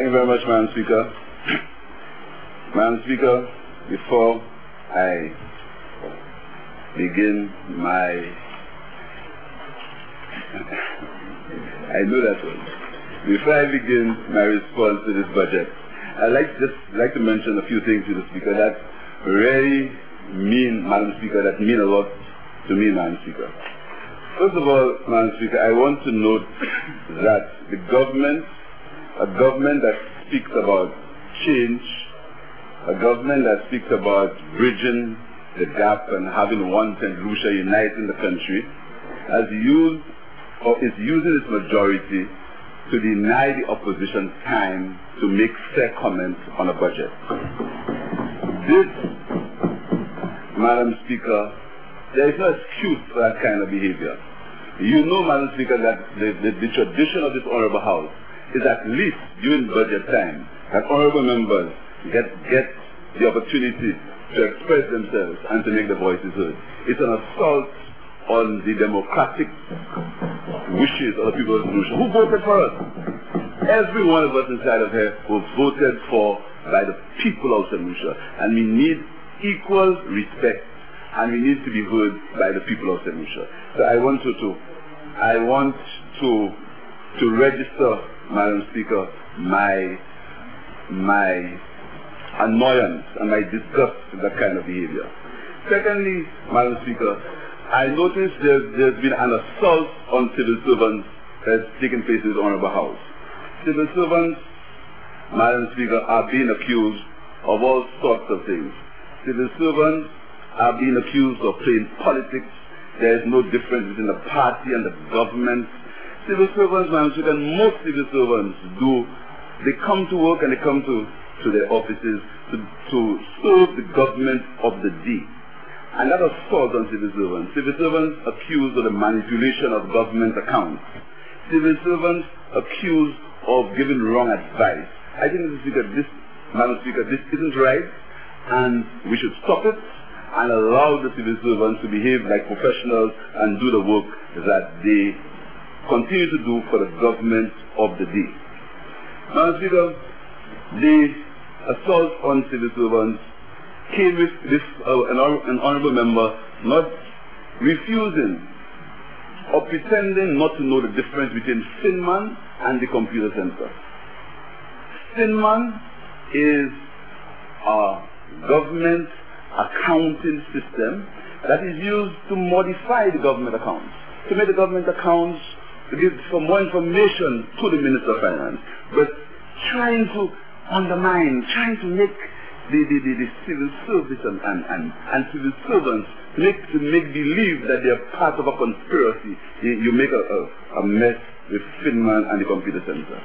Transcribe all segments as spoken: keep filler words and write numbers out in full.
you very much, Madam Speaker. Madam Speaker, before I begin my... I know that one. Before I begin my response to this budget, I'd like just like to mention a few things to the Speaker that really mean, Madam Speaker, that mean a lot to me, Madam Speaker. First of all, Madam Speaker, I want to note that the government, a government that speaks about change, a government that speaks about bridging the gap and having one Saint Lucia uniting the country, has used or is using its majority to deny the opposition time to make fair comments on a budget. This, Madam Speaker, there is no excuse for that kind of behavior. You know, Madam Speaker, that the, the, the tradition of this Honorable House is at least during budget time that Honorable members get, get the opportunity to express themselves and to make their voices heard. It's an assault on the democratic wishes of the people of Saint Lucia. Who voted for us? Every one of us inside of here was voted for by the people of Saint Lucia. And we need equal respect, and we need to be heard by the people of Saint Lucia. So I want to, to I want to to register, Madam Speaker, my my annoyance and my disgust with that kind of behavior. Secondly, Madam Speaker, I noticed there's, there's been an assault on civil servants that's taken place in this Honorable House. Civil servants, Madam Speaker, are being accused of all sorts of things. Civil servants are being accused of playing politics. There is no difference between the party and the government. Civil servants, Madam Speaker, and most civil servants do, they come to work and they come to, to their offices to, to serve the government of the day. And that assault on civil servants. Civil servants accused of the manipulation of government accounts. Civil servants accused of giving wrong advice. I think, Mister Speaker, this, Madam Speaker, this isn't right, and we should stop it and allow the civil servants to behave like professionals and do the work that they continue to do for the government of the day. Madam Speaker, the assault on civil servants came with this, uh, an, an honorable member not refusing or pretending not to know the difference between Finman and the computer center. Finman is a government accounting system that is used to modify the government accounts, to make the government accounts, to give some more information to the Minister of Finance, but trying to undermine, trying to make the, the, the, the civil service and, and, and, and civil servants make, to make believe that they are part of a conspiracy. You, you make a, a, a mess with Finman and the computer center.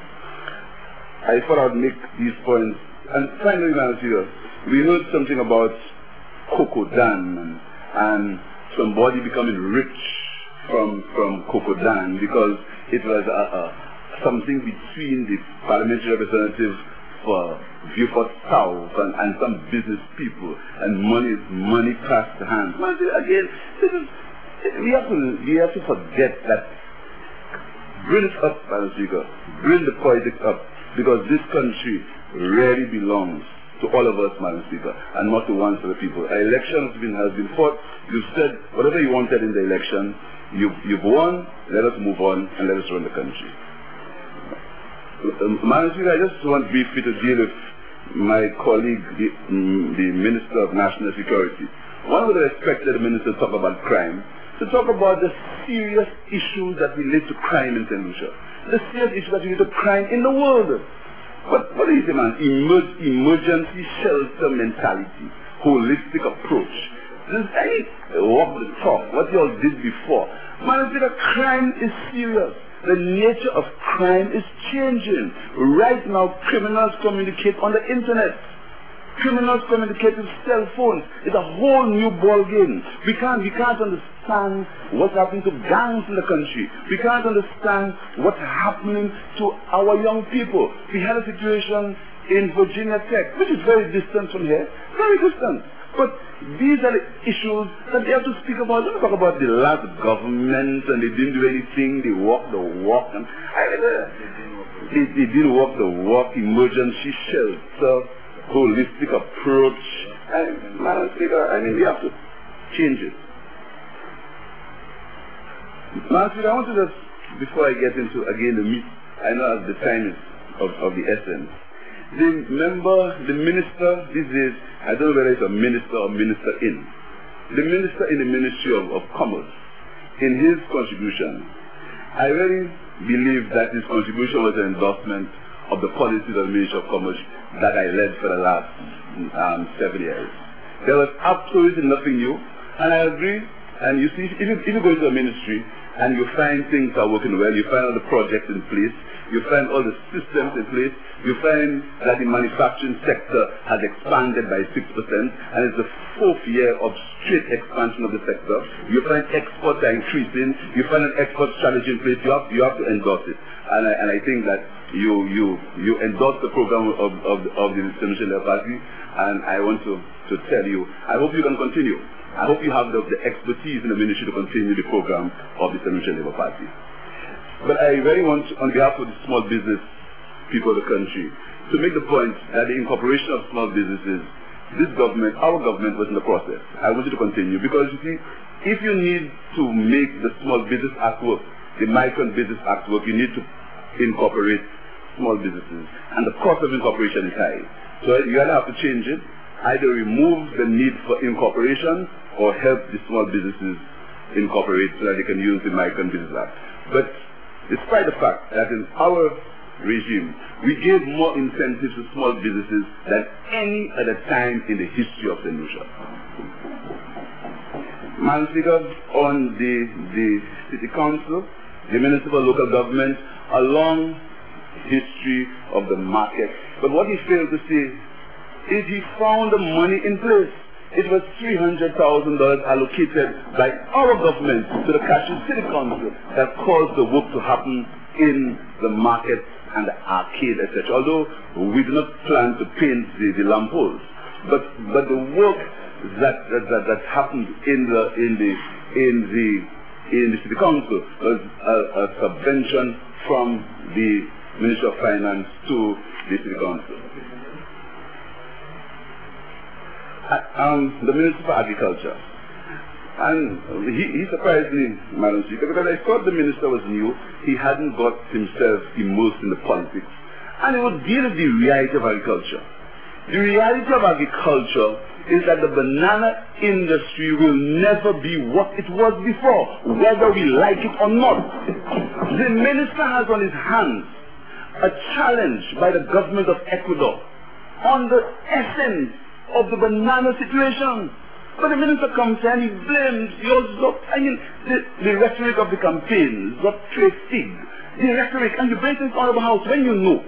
I thought I would make these points. And finally, Madam Speaker, we heard something about Cocodan and, and somebody becoming rich from, from Cocodan because it was a, a, something between the parliamentary representatives for Beaufort South and, and some business people, and money money passed the hands. Again, this is, we have to we have to forget that. Bring it up, Madam Speaker. Bring the politics up, because this country really belongs to all of us, Madam Speaker, and not to one set of people. An election has been has been fought. You've said whatever you wanted in the election. You've you've won. Let us move on and let us run the country. Um, Madam Speaker, I just want briefly to deal with my colleague, the, um, the Minister of National Security. One would have expected the Minister to talk about crime, to talk about the serious issues that relate to crime in Saint Lucia, the serious issues that relate to crime in the world. But what is it, man? Emer emergency shelter mentality, holistic approach. There's any walk the talk, what you all did before. Madam Speaker, crime is serious. The nature of crime is changing. Right now, criminals communicate on the internet. Criminals communicate with cell phones. It's a whole new ball game. We can't, we can't understand what's happening to gangs in the country. We can't understand what's happening to our young people. We had a situation in Virginia Tech, which is very distant from here, very distant. But these are the issues that they have to speak about. Don't talk about the last government and they didn't do anything, they walked the walk. And I, uh, they, they didn't walk the walk, emergency shelter, holistic approach. And, Madam Speaker, I mean, we have to change it. Madam Speaker, I want to just, before I get into, again, the meat, I know as the time is of, of the essence. The member, the minister, this is, I don't know whether it's a minister or minister in. The minister in the Ministry of, of Commerce, in his contribution, I really believe that his contribution was an endorsement of the policies of the Ministry of Commerce that I led for the last um, seven years. There was absolutely nothing new, and I agree. And you see, if you, if you go into a ministry and you find things are working well, you find all the projects in place, you find all the systems in place, you find that the manufacturing sector has expanded by six percent, and it's the fourth year of straight expansion of the sector. You find exports are increasing, you find an export strategy in place, you have, you have to endorse it. And I, and I think that you you you endorse the program of, of, of the Solution Labour Party, and I want to, to tell you, I hope you can continue. I hope you have the, the expertise in the ministry to continue the program of the Solution Labour Party. But I very want, to, on behalf of the small business people of the country, to make the point that the incorporation of small businesses, this government, our government was in the process. I want you to continue, because you see, if you need to make the Small Business Act work, the Migrant Business Act work, you need to incorporate small businesses. And the cost of incorporation is high. So you either have to change it, either remove the need for incorporation, or help the small businesses incorporate so that they can use the Migrant Business Act. But despite the fact that in our regime, we gave more incentives to small businesses than any other time in the history of Saint Lucia. Madam Speaker, on the, the City Council, the municipal local government, a long history of the market. But what he failed to say is he found the money in place. It was three hundred thousand dollars allocated by our government to the Cashew City Council that caused the work to happen in the market and the arcade, et cetera. Although we do not plan to paint the, the lampposts, but but the work that that, that that happened in the in the in the in the City Council was a, a subvention from the Ministry of Finance to the City Council. Um, the Minister for Agriculture. And he, he surprised me, Madam Speaker, because I thought the minister was new. He hadn't got himself immersed in the politics. And he would deal with the reality of agriculture. The reality of agriculture is that the banana industry will never be what it was before, whether we like it or not. The minister has on his hands a challenge by the government of Ecuador on the essence of the banana situation. But the minister comes and he blames your Zop, I mean, the, the rhetoric of the campaign, Zop Trade Fig, the rhetoric, and you bring things out of the house when you know,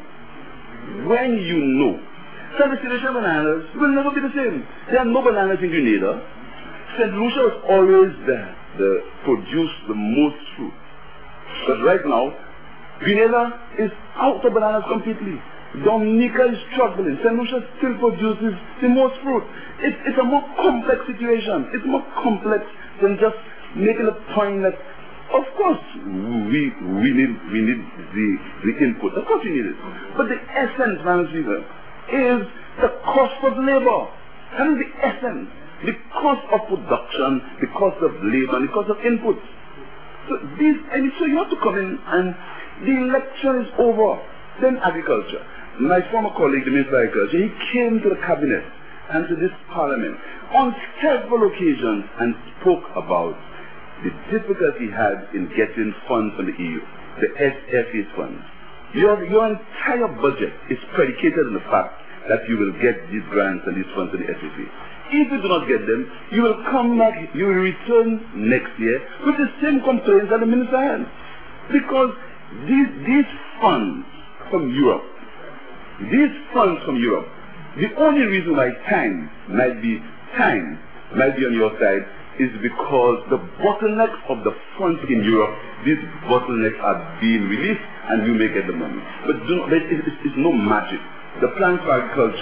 when you know. So the situation of bananas will never be the same. There are no bananas in Grenada. Saint Lucia was always there, the produce the most fruit. But right now, Grenada is out of bananas completely. Dominica is struggling. Saint Lucia still produces the most fruit. It, it's a more complex situation. It's more complex than just making a point that, of course, we we need we need the the input. Of course, we need it. But the essence, Madam Speaker, is the cost of labor. That is the essence. The cost of production, the cost of labor, and the cost of input. So these, and so you have to come in, and the election is over. Then agriculture. My former colleague, the Minister of Agriculture, he came to the cabinet and to this parliament on several occasions and spoke about the difficulty he had in getting funds from the E U, the S F A funds. Your, your entire budget is predicated on the fact that you will get these grants and these funds from the S F A. If you do not get them, you will come back, you will return next year with the same complaints that the minister had. Because these, these funds from Europe, these funds from Europe, the only reason why time might be time might be on your side is because the bottlenecks of the funds in Europe, these bottlenecks are being released and you may get the money. But, do not, but it's, it's, it's no magic. The plan for agriculture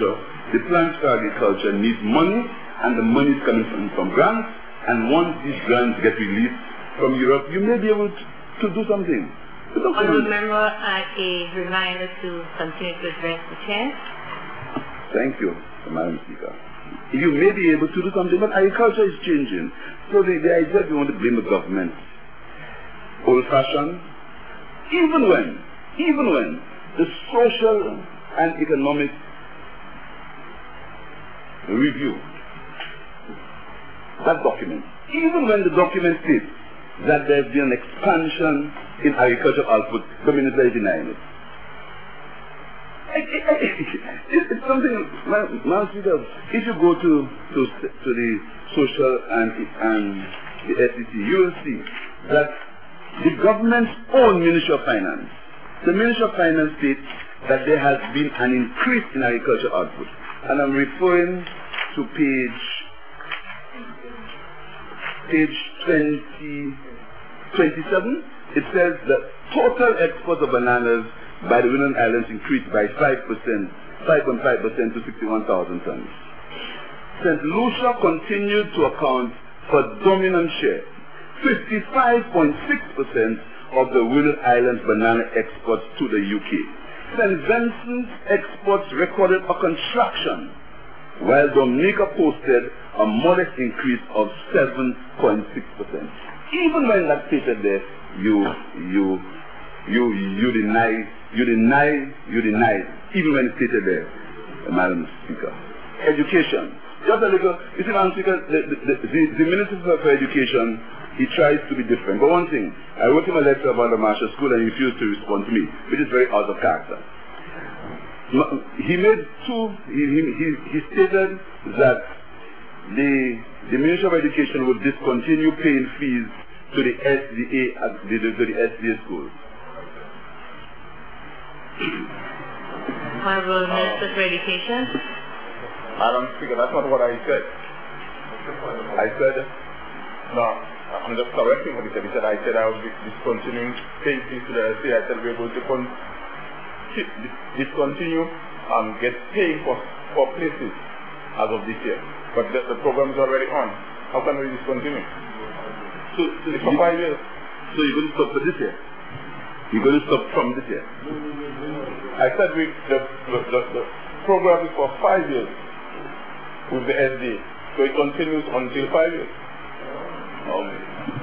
The plans for agriculture needs money, and the money is coming from, from grants, and once these grants get released from Europe, you may be able to, to do something. Honourable Member, uh, a reminder to continue to address the chair. Thank you, Madam Speaker. You may be able to do something, but agriculture is changing. So the, the idea we want to blame the government, old-fashioned, even when, even when the social and economic review, that document, even when the document states that there's been an expansion in agricultural output, the minister is denying it. It's something, Madam Speaker, if you go to, to, to the social and, and the S E C, you will see that the government's own Ministry of Finance, the Ministry of Finance states that there has been an increase in agricultural output. And I'm referring to page, page twenty, twenty-seven. It says that total exports of bananas by the Windward Islands increased by five percent, five point five percent to sixty-one thousand tons. Saint Lucia continued to account for dominant share, fifty-five point six percent of the Windward Islands banana exports to the U K. Saint Vincent's exports recorded a contraction, while Dominica posted a modest increase of seven point six percent. Even when that's stated there, you, you, you, you deny, you deny, you deny, even when it's stated there, Madam Speaker. Education. Just a little, you see, Madam Speaker, the, the, the, the Minister for Education, he tries to be different. But one thing, I wrote him a letter about the Marshall School and he refused to respond to me, which is very out of character. He made two, he, he, he stated that the, the Ministry of Education would discontinue paying fees to the S D A, to the S D A schools. Honourable Minister for Education. Madam Speaker, that's not what I said. I said, no, I'm just correcting what he said. He said, I said I would be discontinuing paying fees to the S D A. I said we're going to con discontinue and get paying for, for places as of this year. But the, the program is already on. How can we discontinue? So, so it's for five years. So you're going to stop for this year? You're going to stop from this year? I said we, the, the, the, the program is for five years with the S D A. So it continues until five years. Okay.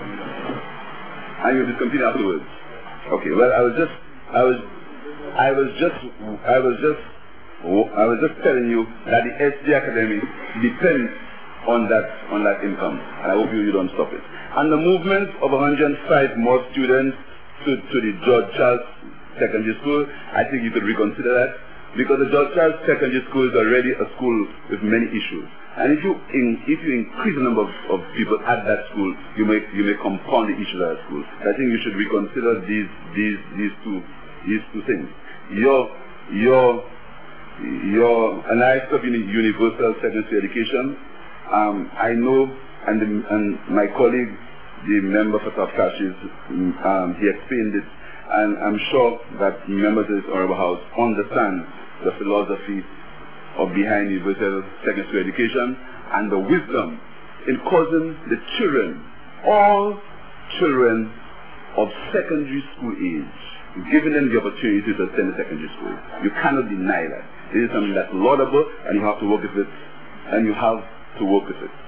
And you discontinue afterwards? Okay, well I was just, I was, I was just, I was just, I was just telling you that the S D A Academy depends on that, on that income. And I hope you, you don't stop it. And the movement of one hundred five more students to, to the George Charles Secondary School, I think you could reconsider that, because the George Charles Secondary School is already a school with many issues. And if you in, if you increase the number of, of people at that school, you may you may compound the issues at that school. I think you should reconsider these these these two these two things. Your your your and I study in universal secondary education. Um, I know, and, the, and my colleague, the member for South Cashes, um, he explained it, and I'm sure that members of this Honorable House understand the philosophy of behind universal secondary education and the wisdom in causing the children, all children of secondary school age, giving them the opportunity to attend the secondary school. You cannot deny that. This is something that's laudable, and you have to work with it, and you have to work with it.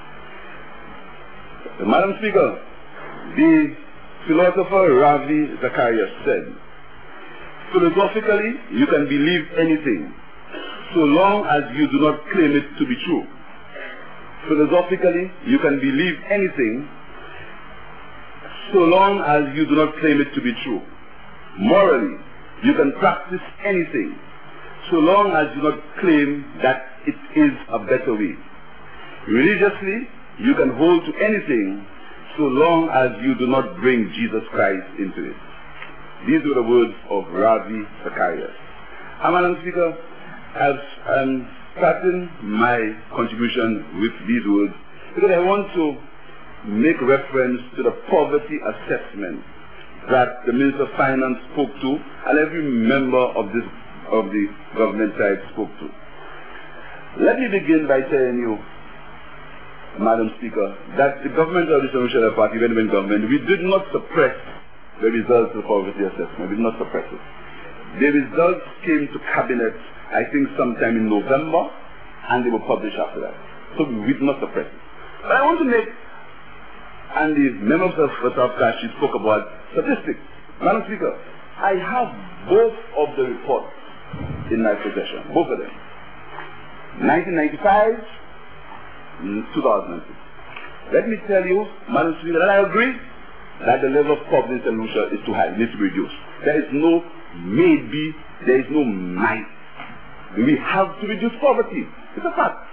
Madam Speaker, the philosopher Ravi Zacharias said, philosophically, you can believe anything, so long as you do not claim it to be true. Philosophically, you can believe anything, so long as you do not claim it to be true. Morally, you can practice anything, so long as you do not claim that it is a better way. Religiously, you can hold to anything, so long as you do not bring Jesus Christ into it. These were the words of Ravi Zacharias. And Madam Speaker, as I'm starting my contribution with these words, because I want to make reference to the poverty assessment that the Minister of Finance spoke to, and every member of this of the government side spoke to. Let me begin by telling you, Madam Speaker, that the government of the Saint Lucia Party, when we were in government, we did not suppress the results of poverty assessment. We did not suppress it. The results came to cabinet, I think, sometime in November, and they were published after that. So we did not suppress it. But I want to make, and the members of the South Kashi spoke about statistics. Madam Speaker, I have both of the reports in my possession, both of them. nineteen ninety-five, two thousand six. Let me tell you, Madam Speaker, that I agree that the level of poverty in Saint Lucia is too high, it needs to be reduced. There is no maybe, there is no might. We have to reduce poverty. It's a fact.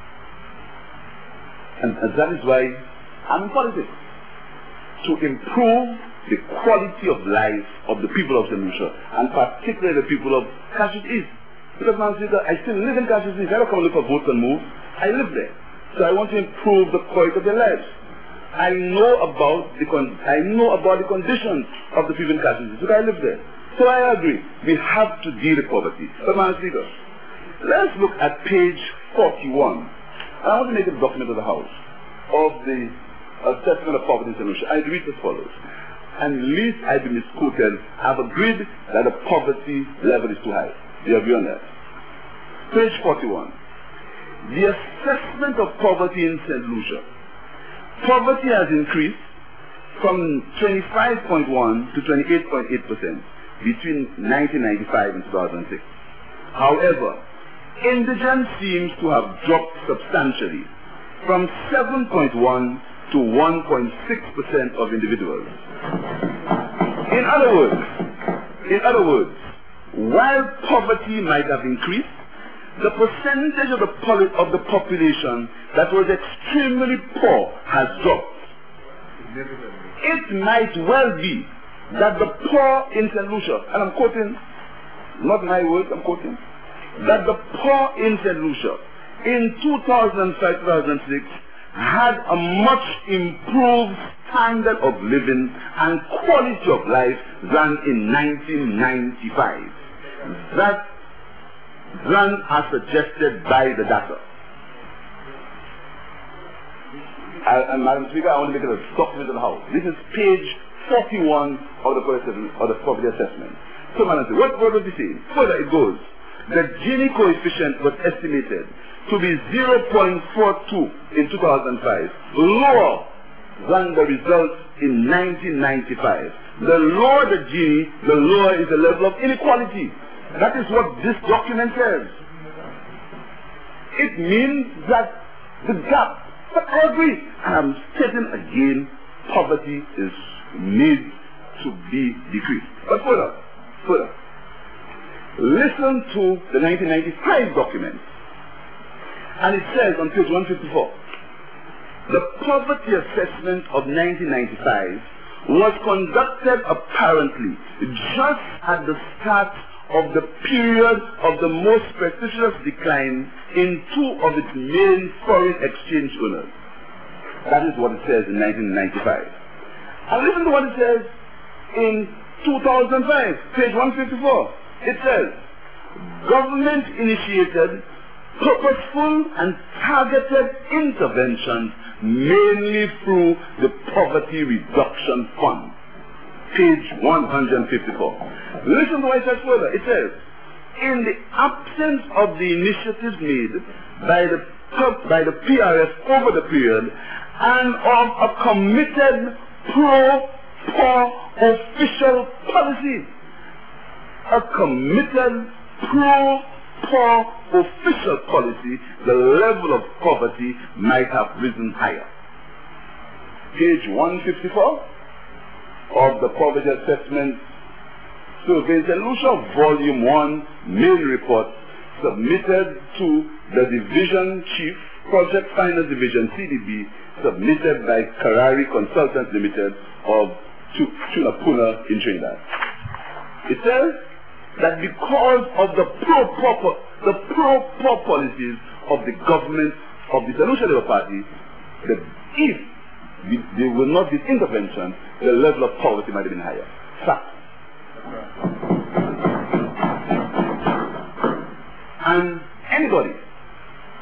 And, and that is why I'm in politics. To improve the quality of life of the people of Saint Lucia, and particularly the people of Cassius East. Because, Madam Speaker, I still live in Cassius East. I don't come look for votes and move. I live there. So I want to improve the quality of their lives. I know about the con I know about the conditions of the people in Cassius East because I live there. So I agree. We have to deal with poverty. But, Madam Speaker, let's look at page forty-one. I want to make a document of the House of the assessment of poverty in Saint Lucia. I read as follows. And least I've been misquoted, I've agreed that the poverty level is too high. Do you agree on that? Page forty-one. The assessment of poverty in Saint Lucia. Poverty has increased from twenty-five point one to twenty-eight point eight percent between nineteen ninety-five and two thousand six. However, indigence seems to have dropped substantially from seven point one to one point six percent of individuals. In other words, in other words, while poverty might have increased, the percentage of the, of the population that was extremely poor has dropped. It might well be that the poor in Saint Lucia, and I'm quoting, not my words, I'm quoting, that the poor in Saint Lucia in two thousand five to two thousand six had a much improved standard of living and quality of life than in nineteen ninety-five. That than as suggested by the data. I, and Madam Speaker, I want to make it a document of the House. This is page forty-one of the poverty, of the poverty assessment. So, Madam Speaker, what, what was he saying? Further it goes. The Gini coefficient was estimated to be zero point four two in two thousand five, lower than the results in nineteen ninety-five. The lower the Gini, the lower is the level of inequality. That is what this document says. It means that the gap, but I agree, and I'm stating again, poverty is needs to be decreased. But further, further, listen to the nineteen ninety-five document. And it says on page one fifty-four, the poverty assessment of nineteen ninety-five was conducted apparently just at the start of the period of the most precipitous decline in two of its main foreign exchange owners. That is what it says in nineteen ninety-five. And listen to what it says in two thousand five, page one fifty-four. It says, government initiated purposeful and targeted interventions mainly through the Poverty Reduction Fund. Page one fifty-four. Listen to what it says further. It says, in the absence of the initiatives made by the, by the P R S over the period and of a committed pro-poor official policy, a committed pro-poor official policy, the level of poverty might have risen higher. Page one fifty-four of the Poverty Assessment Survey in Saint Lucia, Volume one, main report, submitted to the Division Chief, Project Finance Division, C D B, submitted by Karari Consultants Limited of Tunapuna in Trinidad. It says that because of the pro-poor the pro-poor policies of the government of the Saint Lucia Labour Party, that if there will not be intervention, the level of poverty might have been higher. Fact. And anybody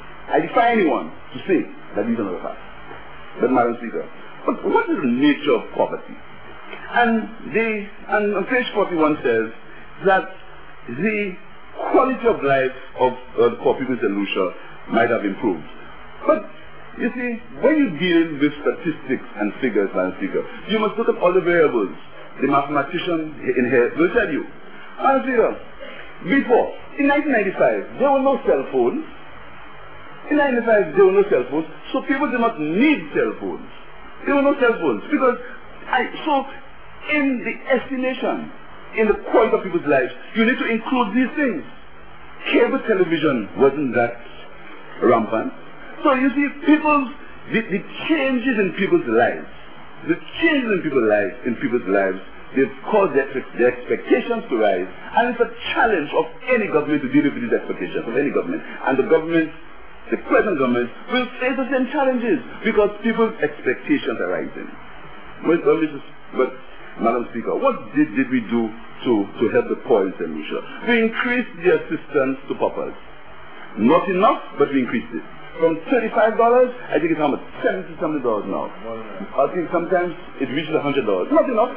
by anyone to say that he's on the path. But Madam Speaker, but what is the nature of poverty? And the and on page forty-one says that the quality of life of uh, the poor people in Saint Lucia might have improved. But you see, when you deal with statistics and figures, Madam Speaker, you must look at all the variables. The mathematician in here will tell you. Madam Speaker, before, in nineteen ninety-five, there were no cell phones. In nineteen ninety-five, there were no cell phones, so people did not need cell phones. There were no cell phones because I so in the estimation, in the quality of people's lives, you need to include these things. Cable television wasn't that rampant. So you see, people's the, the changes in people's lives, the changes in people's lives, in people's lives, they've caused their, their expectations to rise, and it's a challenge of any government to deal with these expectations of any government. And the government, the present government, will face the same challenges because people's expectations are rising. But, but Madam Speaker, what did, did we do to, to help the poor in Saint Lucia? We increased the assistance to paupers. Not enough, but we increased it. From thirty-five dollars, I think it's how much? seventy something dollars now. I think sometimes it reaches one hundred dollars. Not enough.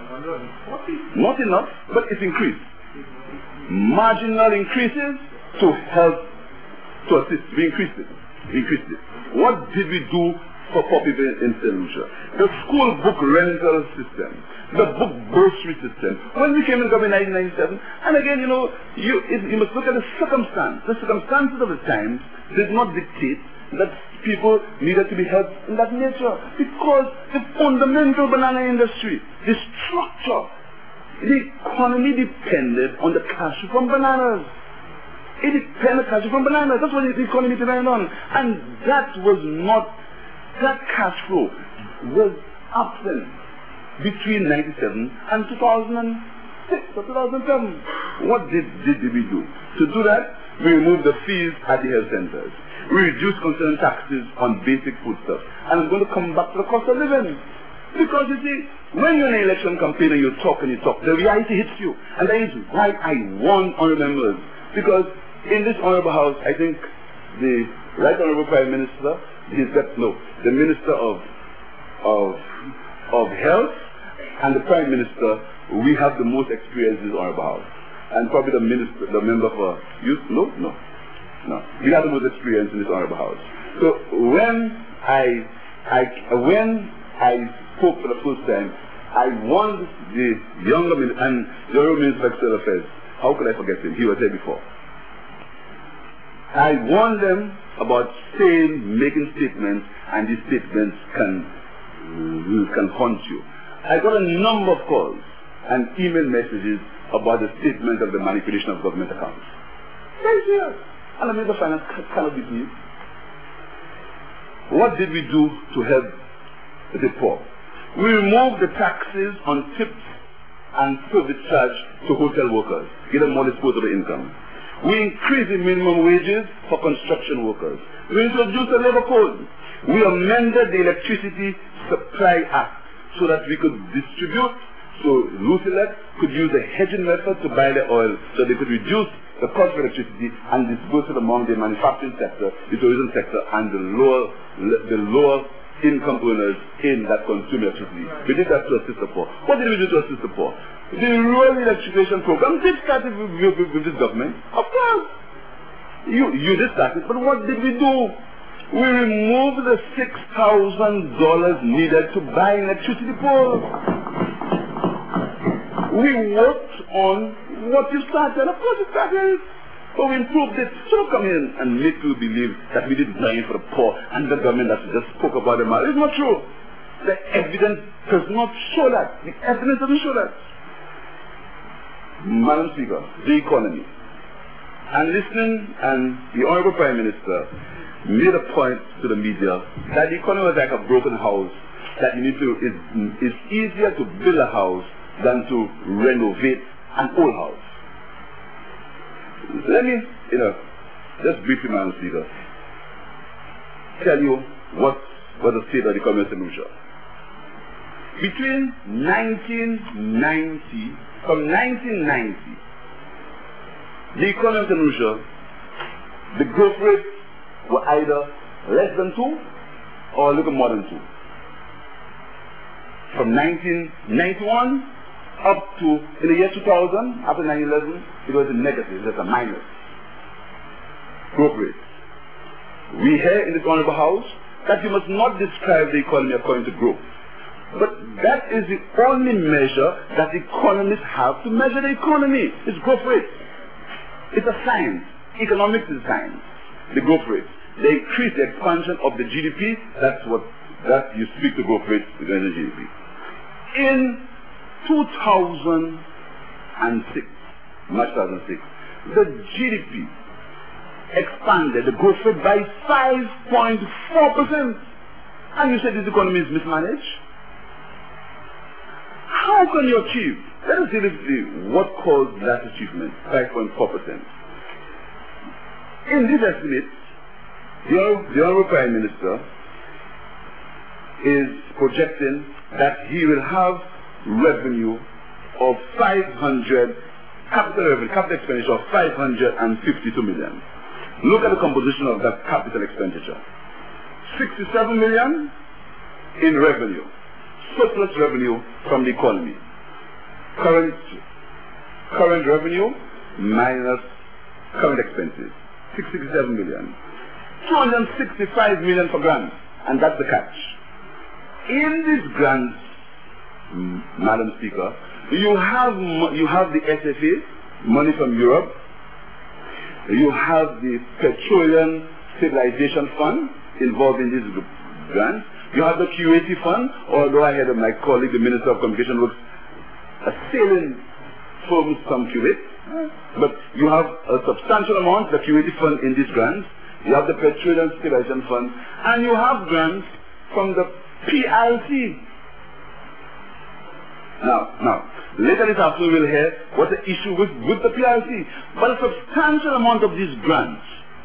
Not enough, but it's increased. Marginal increases to help, to assist. We increased it. We increased it. What did we do for poor people in Saint Lucia? The school book rental system, the book bursary system. When we came in government in nineteen ninety-seven, and again, you know, you, it, you must look at the circumstance. The circumstances of the times did not dictate that people needed to be helped in that nature, because the fundamental banana industry, the structure, the economy depended on the cash from bananas. It depended on cash from bananas. That's what the economy depended on. And that was not, that cash flow was absent between ninety-seven and two thousand six or two thousand seven. What did, did, did we do? To do that, we removed the fees at the health centers. We reduced concern taxes on basic foodstuffs. And I'm going to come back to the cost of living. Because you see, when you're in an election campaign and you talk and you talk, the reality hits you. And that is why I won honorable members. Because in this honorable house, I think the Right Honorable Prime Minister, he's got, no, the Minister of, of, of Health and the Prime Minister, we have the most experience in this honorable house. And probably the minister, the member for youth, no, no, no. We have the most experience in this honorable house. So when I, I, when I spoke for the first time, I warned the younger minister and the Honorable Minister of External Affairs. How could I forget him? He was there before. I warned them about saying, making statements, and these statements can, can haunt you. I got a number of calls and email messages about the statement of the manipulation of government accounts. Very serious. And the Minister of Finance cannot be pleased. What did we do to help the poor? We removed the taxes on tips and service charge to hotel workers, give them more disposable income. We increased the minimum wages for construction workers. We introduced a labor code. We amended the Electricity Supply Act so that we could distribute, so Lucelec could use a hedging method to buy the oil so they could reduce the cost of electricity and disperse it among the manufacturing sector, the tourism sector, and the lower, the lower income earners in that consume electricity. We did that to assist the poor. What did we do to assist the poor? The rural electrification program did start with, with, with this government. Of course. You, you did start it, but what did we do? We removed the six thousand dollars needed to buy an electricity pole. We worked on what you started. Of course you started, but we improved it. So don't come in and make you believe that we did nothing for the poor and the government that just spoke about them. It's not true. The evidence does not show that. The evidence doesn't show that. Madam Speaker, the economy. And listening, and the Honorable Prime Minister made a point to the media that the economy was like a broken house, that you need to, it's, it's easier to build a house than to renovate an old house. Let me, you know, just briefly, Madam Speaker, tell you what was the state of the economy of Saint Lucia. Between nineteen ninety, from nineteen ninety, the economy of Saint Lucia, the growth rates were either less than two or a little more than two. From nineteen ninety-one up to, in the year two thousand, after nine eleven, it was a negative, that's a minus growth rate. We hear in this honorable house that you must not describe the economy according to growth. But that is the only measure that economists have to measure the economy. It's growth rate. It's a science. Economics is science. The growth rate. They increase the expansion of the G D P. That's what, that you speak to growth rate against the G D P. In two thousand six, March two thousand six, the G D P expanded the growth rate by five point four percent. And you said this economy is mismanaged? How can you achieve? Let us see what caused that achievement, five point four percent. In this estimate, the, the Honorable Prime Minister is projecting that he will have revenue of five hundred, capital revenue, capital expenditure of five hundred fifty-two million. Look at the composition of that capital expenditure. sixty-seven million in revenue, surplus revenue from the economy. Current, current revenue minus current expenses, sixty-seven million. two hundred sixty-five million for grants, and that's the catch. In these grants, Madam Speaker, you have, you have the S F A, money from Europe. You have the Petroleum Stabilization Fund involved in this grant. You have the Q A T Fund, although I had my colleague, the Minister of Communication, works a sailing firms from Kuwait. But you have a substantial amount, the Q A T Fund in these grants. You have the Petroleum Stabilization Fund, and you have grants from the P L C. Now, now, later this afternoon we'll hear what the issue with, with the P L C. But a substantial amount of these grants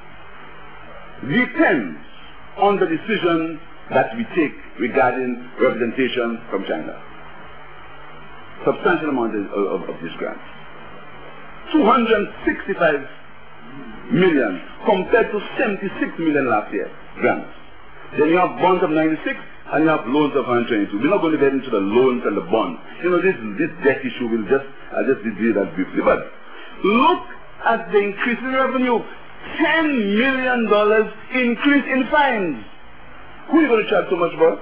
depends on the decision that we take regarding representation from China. Substantial amount of, of, of these grants. two hundred sixty-five million compared to seventy-six million last year grants. Then you have bonds of ninety-six and you have loans of one hundred twenty-two. We're not going to get into the loans and the bonds. You know, this, this debt issue will just, I'll just deal that briefly. But look at the increase in revenue. ten million dollars increase in fines. Who are you going to charge so much for?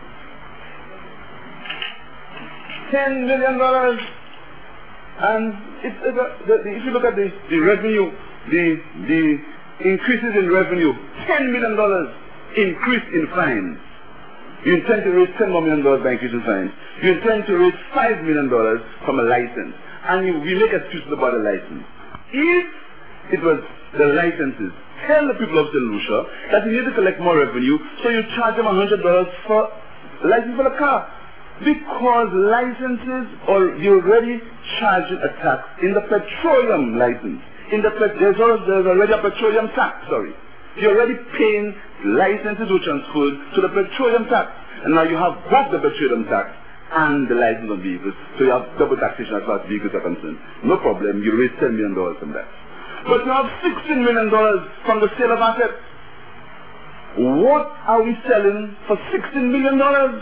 ten million dollars. And it's, it's a, the, the, if you look at the, the revenue, the, the increases in revenue, ten million dollars increase in fines. You intend to raise ten more million dollars by increasing fines. You intend to raise five million dollars from a license. And you, we make excuses about the license. If it was the licenses, tell the people of Saint Lucia that you need to collect more revenue, so you charge them one hundred dollars for license for the car. Because licenses, or you're already charging a tax in the petroleum license. In the pet, there's, already, there's already a petroleum tax, sorry. You're already paying licenses which transferred to the petroleum tax. And now you have both the petroleum tax and the license on vehicles. So you have double taxation as far as vehicles are concerned. No problem, you raise ten million dollars from that. But you have sixteen million dollars from the sale of assets. What are we selling for sixteen million dollars?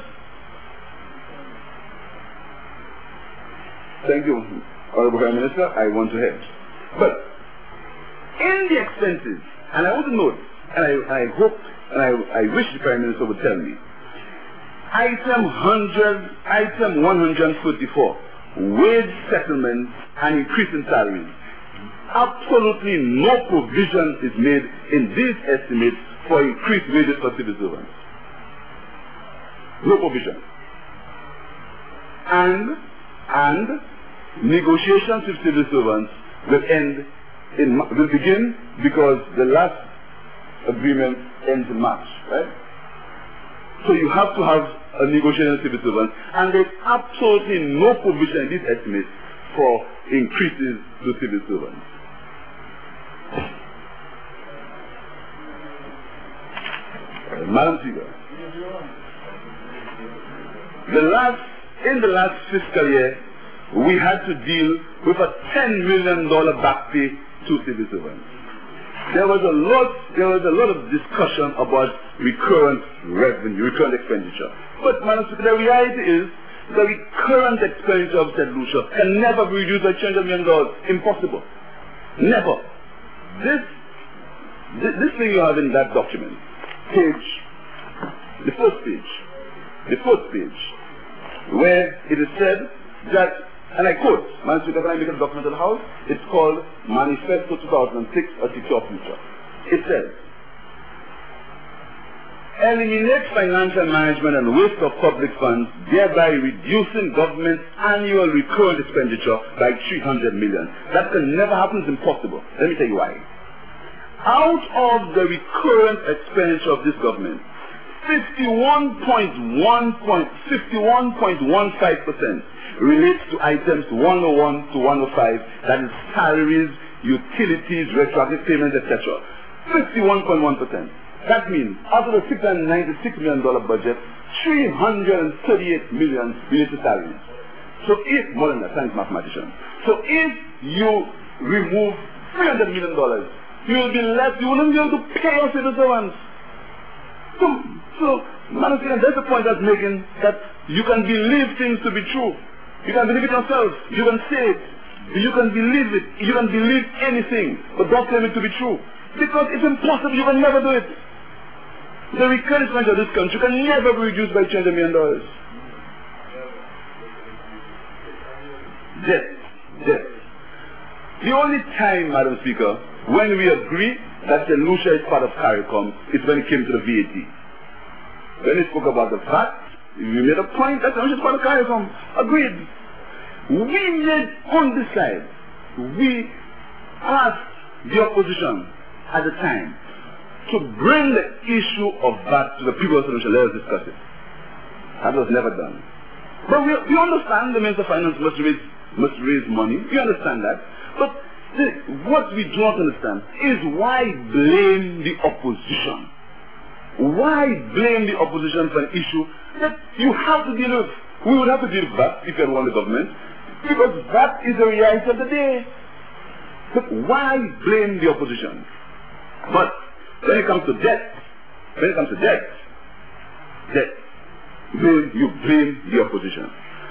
Thank you, Honorable Prime Minister. I want to hear. But in the expenses, and I want to note, and I, I hope, and I, I wish the Prime Minister would tell me, item one hundred, item one hundred forty-four, wage settlements and increase in salaries. Absolutely no provision is made in these estimates for increased wages for civil servants. No provision. And, and negotiations with civil servants will end in, will begin because the last agreement ends in March, right? So you have to have a negotiation with civil servants, and there's absolutely no provision in these estimates for increases to civil servants. Uh, Madam Speaker, the last, in the last fiscal year, we had to deal with a ten million dollars back pay to civil servants. There was a lot, there was a lot of discussion about recurrent revenue, recurrent expenditure. But, Madam Speaker, the reality is the recurrent expenditure of Saint Lucia can never be reduced by two hundred million dollars. Impossible. Never. This, this, this thing you have in that document, page, the first page, the fourth page, where it is said that, and I quote, Madam Speaker, can I make a document of the House? It's called Manifesto two thousand six, A Secure Future. It says, eliminate financial management and waste of public funds, thereby reducing government's annual recurrent expenditure by three hundred million. That can never happen, it's impossible. Let me tell you why. Out of the recurrent expenditure of this government, fifty-one point one five percent relates to items one oh one to one oh five, that is salaries, utilities, retroactive payments, et cetera. fifty-one point one percent. That means out of the six hundred ninety-six million dollars budget, three hundred thirty-eight million dollars relates to salaries. So if, more than that, thanks mathematician. So if you remove three hundred million dollars, you will be left, you wouldn't be able to pay your civil servants. So, so, Madam Speaker, that's the point I'm making, that you can believe things to be true. You can believe it yourself. You can say it. You can believe it. You can believe anything, but don't claim it to be true. Because it's impossible. You can never do it. The recurrent expenditure of this country can never be reduced by two hundred million dollars. Debt. Debt. The only time, Madam Speaker, when we agree that Saint Lucia is part of CARICOM is when it came to the V A T. When we spoke about the V A T, we made a point that Saint Lucia is part of CARICOM. Agreed. We made on this side, we asked the opposition at the time to bring the issue of V A T to the people of Saint Lucia. Let us discuss it. That was never done. But we, we understand the Minister of Finance must raise, must raise money. We understand that. But the, what we do not understand is why blame the opposition? Why blame the opposition for an issue that you have to deal with? We would have to deal with V A T if you had won the government, because V A T is the reality of the day. But why blame the opposition? But when it comes to debt, when it comes to debt, debt, blame, you blame the opposition.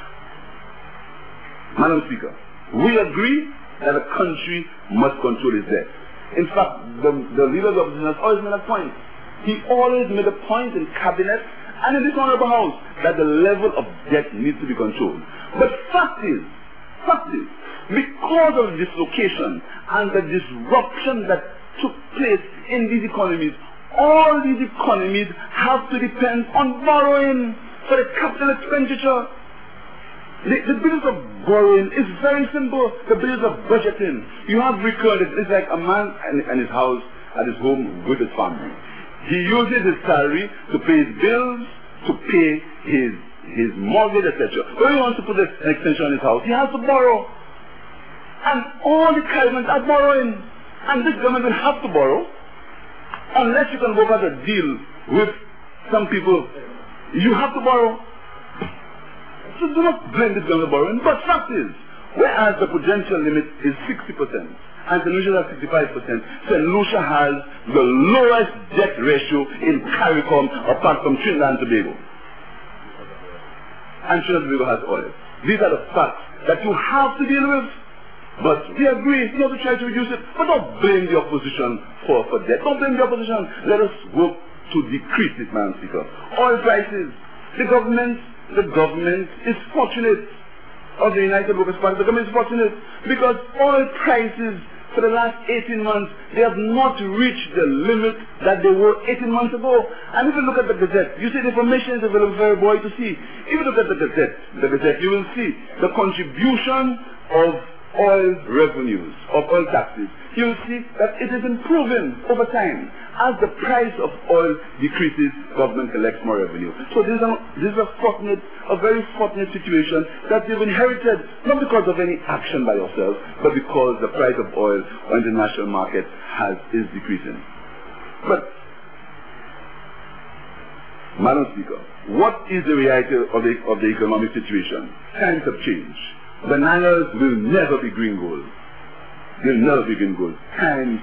Madam Speaker, we agree that a country must control its debt. In fact, the, the leader of the opposition has always made a point. He always made a point in cabinet and in this honorable house that the level of debt needs to be controlled. But fact is, fact is, because of dislocation and the disruption that took place in these economies, all these economies have to depend on borrowing for the capital expenditure. The, the business of borrowing is very simple. The business of budgeting. You have recurrent. It's like a man and, and his house at his home with his family. He uses his salary to pay his bills, to pay his his mortgage, et cetera. When he wants to put an extension on his house, he has to borrow. And all the governments are borrowing. And this government will have to borrow unless you can work out a deal with some people. You have to borrow. So do not blame this government borrowing. But fact is, whereas the prudential limit is sixty percent and Saint Lucia has sixty-five percent, Saint Lucia has the lowest debt ratio in CARICOM apart from Trinidad and Tobago. And Trinidad and Tobago has oil. These are the facts that you have to deal with. But we agree, you have to try to reduce it. But don't blame the opposition for, for debt. Don't blame the opposition. Let us work to decrease it, Madam Speaker. Oil prices. The government, the government is fortunate. Of the United Workers' Party, the government is fortunate because oil prices for the last eighteen months, they have not reached the limit that they were eighteen months ago. And if you look at the Gazette, you see the information is available for everybody to see. If you look at the Gazette, the Gazette, you will see the contribution of oil revenues, of oil taxes. You will see that it is improving over time. As the price of oil decreases, government collects more revenue. So this is a, this is a fortunate, a very fortunate situation that you've inherited, not because of any action by yourself, but because the price of oil on the national market has is decreasing. But, Madam Speaker, what is the reality of the, of the economic situation? Times have changed. Bananas will never be green gold. They'll never be green gold. Times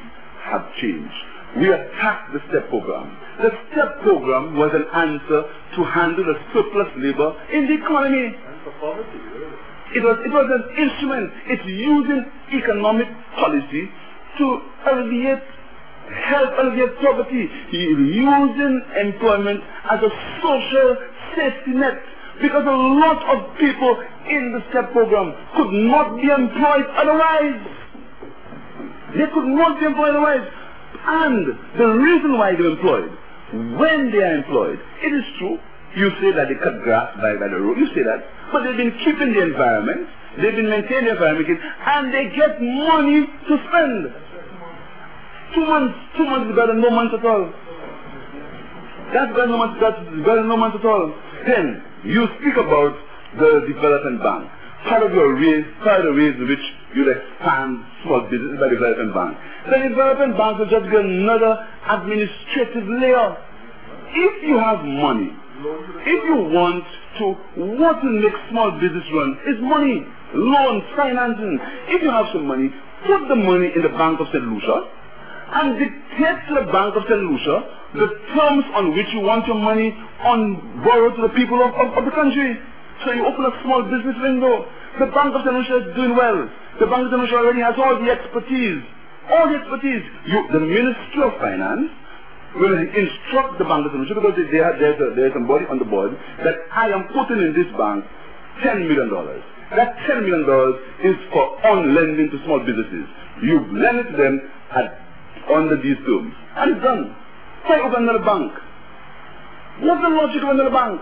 have changed. We attacked the STEP program. The STEP program was an answer to handle the surplus labor in the economy. And for poverty, really. It was, it was an instrument. It's using economic policy to alleviate, help alleviate poverty. Using employment as a social safety net. Because a lot of people in the STEP program could not be employed otherwise. They could not be employed otherwise. And the reason why they're employed, when they are employed, it is true. You say that they cut grass by, by the road, you say that. But they've been keeping the environment, they've been maintaining the environment, and they get money to spend. Two months, two months is better than no months at all. That's better than no months, that's better than no months at all. Then, you speak about the development bank. Part of your raise, part of the ways in which you'll expand small business by the development bank. The development bank will just be another administrative layer. If you have money, if you want to, what will make small business run is money, loans, financing. If you have some money, put the money in the Bank of Saint Lucia and dictate to the Bank of Saint Lucia the terms on which you want your money on borrowed to the people of, of, of the country. So you open a small business window. The Bank of Saint Lucia is doing well. The Bank of Saint Lucia already has all the expertise. All the expertise. You, the Ministry of Finance will instruct the Bank of Saint Lucia, because they have, there's, a, there's somebody on the board that I am putting in this bank ten million dollars. That ten million dollars is for on lending to small businesses. You lend it to them at, under these terms. And it's done. Why open another bank? What's the logic of another bank?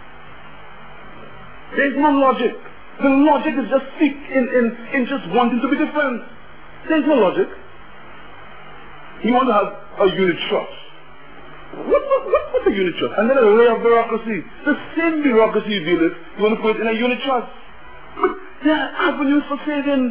There's no logic. The logic is just sick in, in, in just wanting to be different. There's no logic. You want to have a unit trust. What, what, what, what's a unit trust? And then a layer of bureaucracy. The same bureaucracy you deal with, you want to put it in a unit trust. But there are avenues for savings.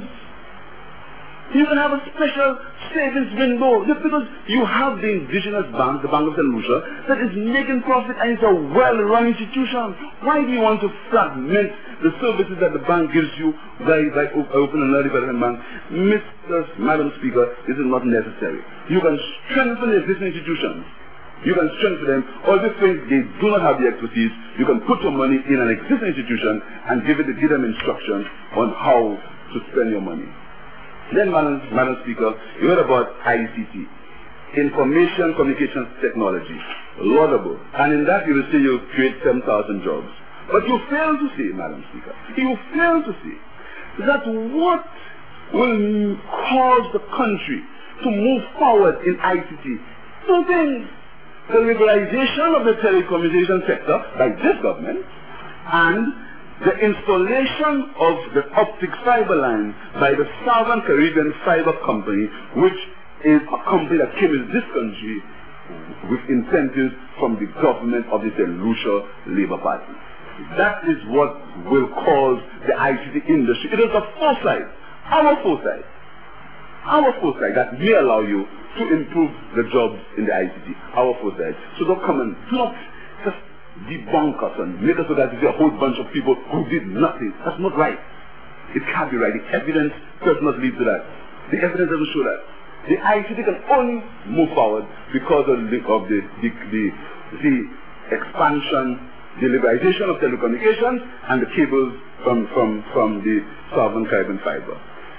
You can have a special savings window just because you have the indigenous bank, the Bank of Saint Lucia, that is making profit and it's a well-run institution. Why do you want to fragment the services that the bank gives you by, by opening another development bank? Mister Madam Speaker, this is not necessary. You can strengthen the existing institutions. You can strengthen them, or if you think they do not have the expertise, you can put your money in an existing institution and give, it, give them instructions on how to spend your money. Then, Madam, Madam Speaker, you heard about I C T, Information Communications Technology, laudable. And in that you will say you create seven thousand jobs. But you fail to see, Madam Speaker, you fail to see that what will cause the country to move forward in I C T, two things. The liberalization of the telecommunication sector by this government and the installation of the optic fiber line by the Southern Caribbean Fiber Company, which is a company that came into this country with incentives from the government of the Saint Lucia Labour Party. That is what will cause the I C T industry. It is a foresight, our foresight, our foresight that may allow you to improve the jobs in the I C T, our foresight. So don't come and do not just debunk us and make us so that there's a whole bunch of people who did nothing. That's not right. It can't be right. The evidence does not lead to that. The evidence doesn't show that. The I C T can only move forward because of the, of the, the, the, the expansion, the liberalization of telecommunications and the cables from, from, from the Southern Caribbean Fiber.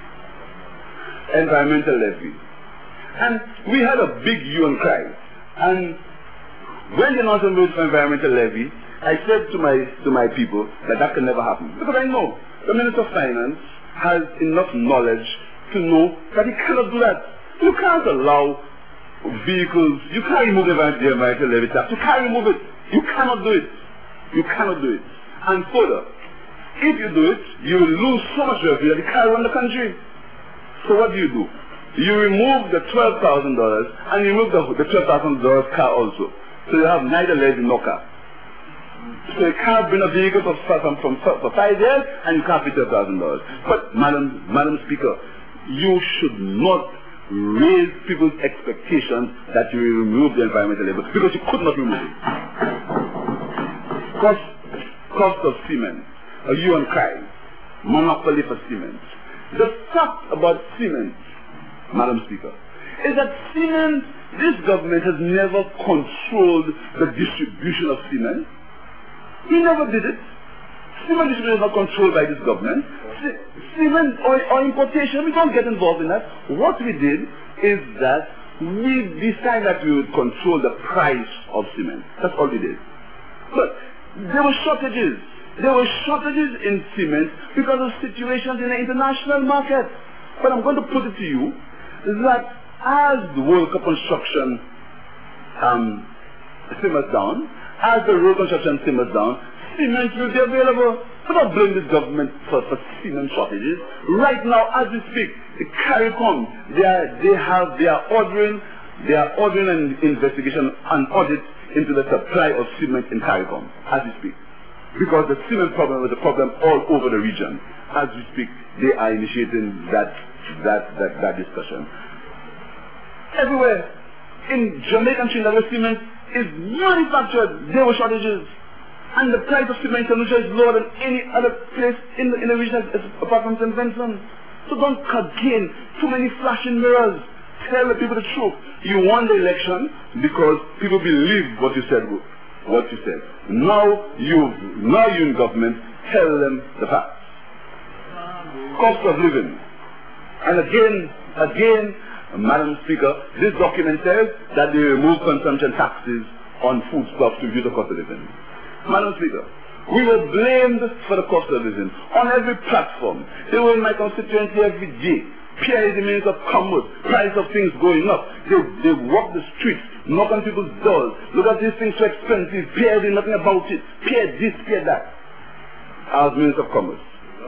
Environmental levy. And we had a big hue and cry. And when the announcement was for environmental levy, I said to my to my people that that can never happen. Because I know the Minister of Finance has enough knowledge to know that he cannot do that. You can't allow vehicles, you can't remove the environmental levy tax, you can't remove it. You cannot do it. You cannot do it. And further, if you do it, you will lose so much revenue that you can't run the country. So what do you do? You remove the twelve thousand dollars and you remove the, the twelve thousand dollars car also. So you have neither levy nor car. So you can't bring a vehicle for, from, from, for five years and you can't pay twelve thousand dollars. But Madam, Madam Speaker, you should not raise people's expectations that you will remove the environmental levy because you could not remove it. Cost, cost of cement, a hue and cry, monopoly for cement. The fact about cement, Madam Speaker, is that cement, this government has never controlled the distribution of cement. He never did it. Cement distribution is not controlled by this government. C- cement or, or importation, we don't get involved in that. What we did is that we decided that we would control the price of cement. That's all we did. But there were shortages. There were shortages in cement because of situations in the international market. But I'm going to put it to you that as the World Cup construction um, simmers down, as the road construction simmers down, cement will be available. We don't blame this government for, for cement shortages. Right now, as we speak, the CARICOM, they are, they have, they are ordering, they are ordering an investigation, an audit into the supply of cement in CARICOM, as we speak. Because the cement problem is a problem all over the region. As we speak, they are initiating that, that, that, that discussion. Everywhere, in Jamaica and Trinidad, where cement is manufactured, there were shortages. And the price of cement in Asia is lower than any other place in the, in the region apart from Saint Vincent. So don't again too many flashing mirrors. Tell the people the truth. You won the election because people believe what you said. What you said. Now you, now you in government, tell them the facts. Cost of living. And again, again, Madam Speaker, this document says that they remove consumption taxes on foodstuffs to reduce the cost of living. Madam Speaker, we were blamed for the cost of living on every platform. They were in my constituency every day. P I A, the Minister of Commerce, price of things going up. They, they walk the streets, knock on people's doors. Look at these things so expensive. P I A did nothing about it. P I A this, P I A that. I was Minister of Commerce.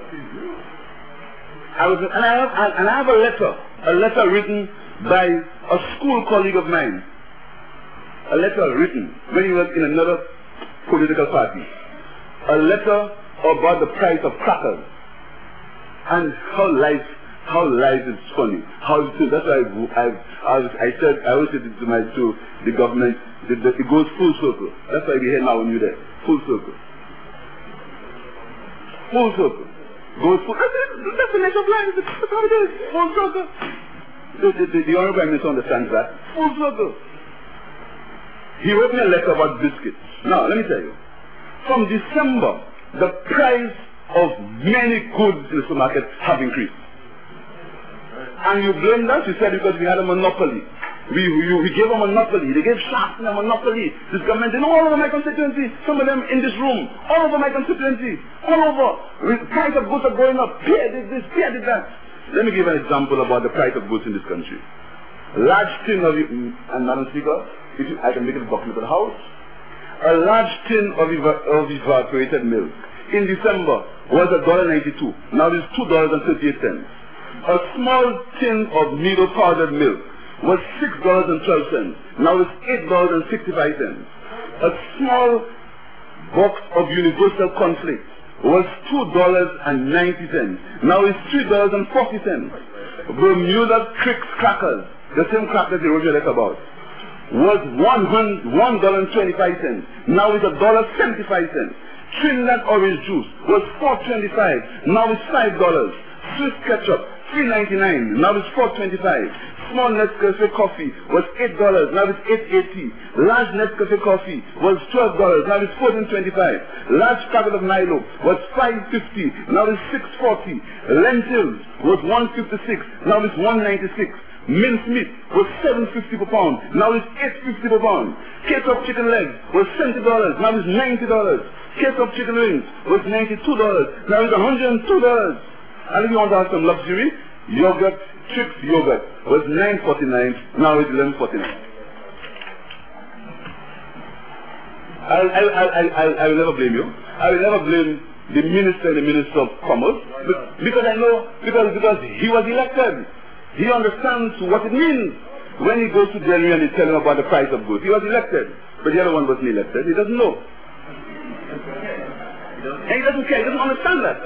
I was, and I have, and I have a letter, a letter written by a school colleague of mine. A letter written when he was in another political party. A letter about the price of crackers and how life, how life is funny. How it's, that's why I, I, I said, I always said it to my to the government. That, that it goes full circle. That's why we're here now when you're there. Full circle. Full circle. Goes full. That's, it, that's the nature of life. That's how it is. Full circle. The, the, the, the Honorable Prime Minister understands that. Full circle. He wrote me a letter about biscuits. Now, let me tell you. From December, the price of many goods in the supermarket have increased. And you blame us, you said because we had a monopoly. We, we, we gave a monopoly. They gave Sharp a monopoly. This government, and all over my constituency, some of them in this room, all over my constituency, all over. The price of goods are going up. P I A did this, P I A did that. Let me give an example about the price of goods in this country. A large tin of, and Madam Speaker, if you, I can make it a document of the House. A large tin of, eva of evaporated milk in December was one dollar ninety-two. Now it's two dollars and thirty-eight cents. A small tin of needle powdered milk was six dollars and twelve cents. Now it's eight dollars and sixty-five cents. A small box of universal cornflakes was two dollars and ninety cents. Now it's three dollars and forty cents. Bermuda Tricks crackers, the same crackers they wrote you a letter about, was one dollar and twenty-five cents. Now it's one dollar and seventy-five cents. Trinidad orange juice was four dollars and twenty-five cents. Now it's five dollars. Swiss ketchup, three dollars and ninety-nine cents. Now it's four dollars and twenty-five cents. Small Nescafe coffee was eight dollars. Now it's eight dollars and eighty cents. Large Nescafe coffee was twelve dollars. Now it's fourteen dollars and twenty-five cents. Large packet of Milo was five dollars and fifty cents. Now it's six dollars and forty cents. Lentils was one dollar and fifty-six cents. Now it's one dollar and ninety-six cents. Minced meat was seven dollars and fifty cents per pound. Now it's eight dollars and fifty cents per pound. Case of chicken legs was seventy dollars. Now it's ninety dollars. Case of chicken wings was ninety-two dollars. Now it's one hundred two dollars. And if you want to have some luxury, yogurt, Trix yogurt was nine dollars and forty-nine cents. Now it's eleven dollars and forty-nine cents. I'll, I'll, I'll, I'll, I will never blame you. I will never blame the minister and the minister of commerce because I know, because, because he was elected. He understands what it means when he goes to Delhi and he tells him about the price of goods. He was elected, but the other one wasn't elected. He doesn't know. And he doesn't care. He doesn't understand that.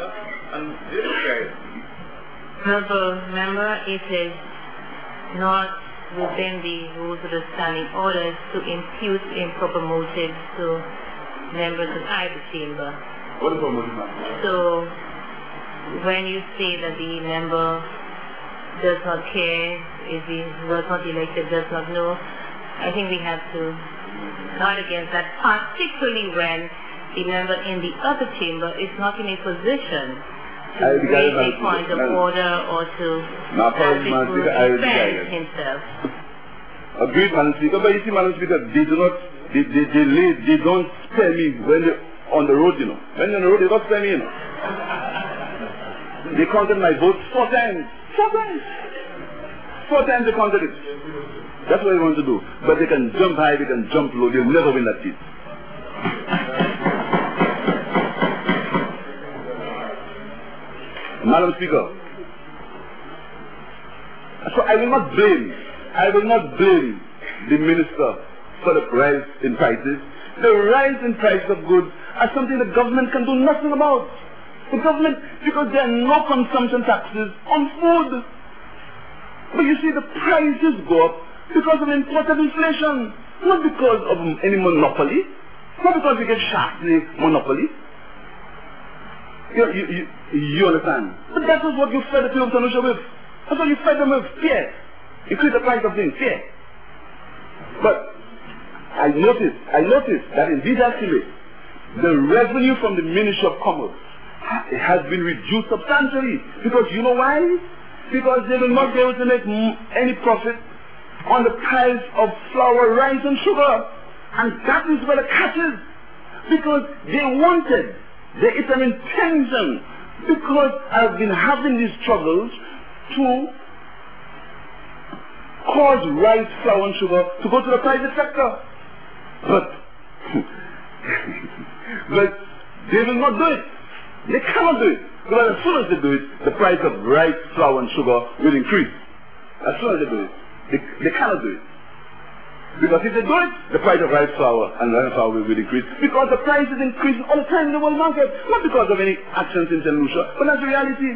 Honorable Member, it is not within the rules of the standing orders to impute improper motives to members of either chamber. What is the motive? So, when you say that the member does not care, if he was not elected, does not know. I think we have to guard against that, particularly when the member in the other chamber is not in a position to raise a point of order or to defend himself. Agreed, Madam Speaker. But you see, Madam Speaker, they do not, they, they, they, lay, they don't spare me when they're on the road, you know. When they're on the road, they don't spare me, you know. They counted my votes four times. Four times. Four times they counted it. That's what they want to do. But they can jump high, they can jump low, they'll never win that seat. Madam Speaker, so I will not blame, I will not blame the minister for the rise in prices. The rise in price of goods are something the government can do nothing about. The government, because there are no consumption taxes on food. But you see, the prices go up because of imported inflation, not because of any monopoly, not because we get sharply monopoly. You, you, you, you understand? But that is what you fed the people of Saint Lucia with. That's what you fed them with, fear. You create the price of things, fear. But I noticed, I noticed that in these estimates, the revenue from the Ministry of Commerce has been reduced substantially. Because you know why? Because they will not be able to make any profit on the price of flour, rice and sugar. And that is where the catch is. Because they wanted, they, it's an intention, because I've been having these struggles to cause rice, flour and sugar to go to the private sector. But, but they will not do it. They cannot do it. Because as soon as they do it, the price of rice, flour and sugar will increase. As soon as they do it. They, they cannot do it. Because if they do it, the price of rice flour and rice flour will, will increase. Because the price is increasing all the time in the world market. Not because of any actions in Saint Lucia, but that's the reality.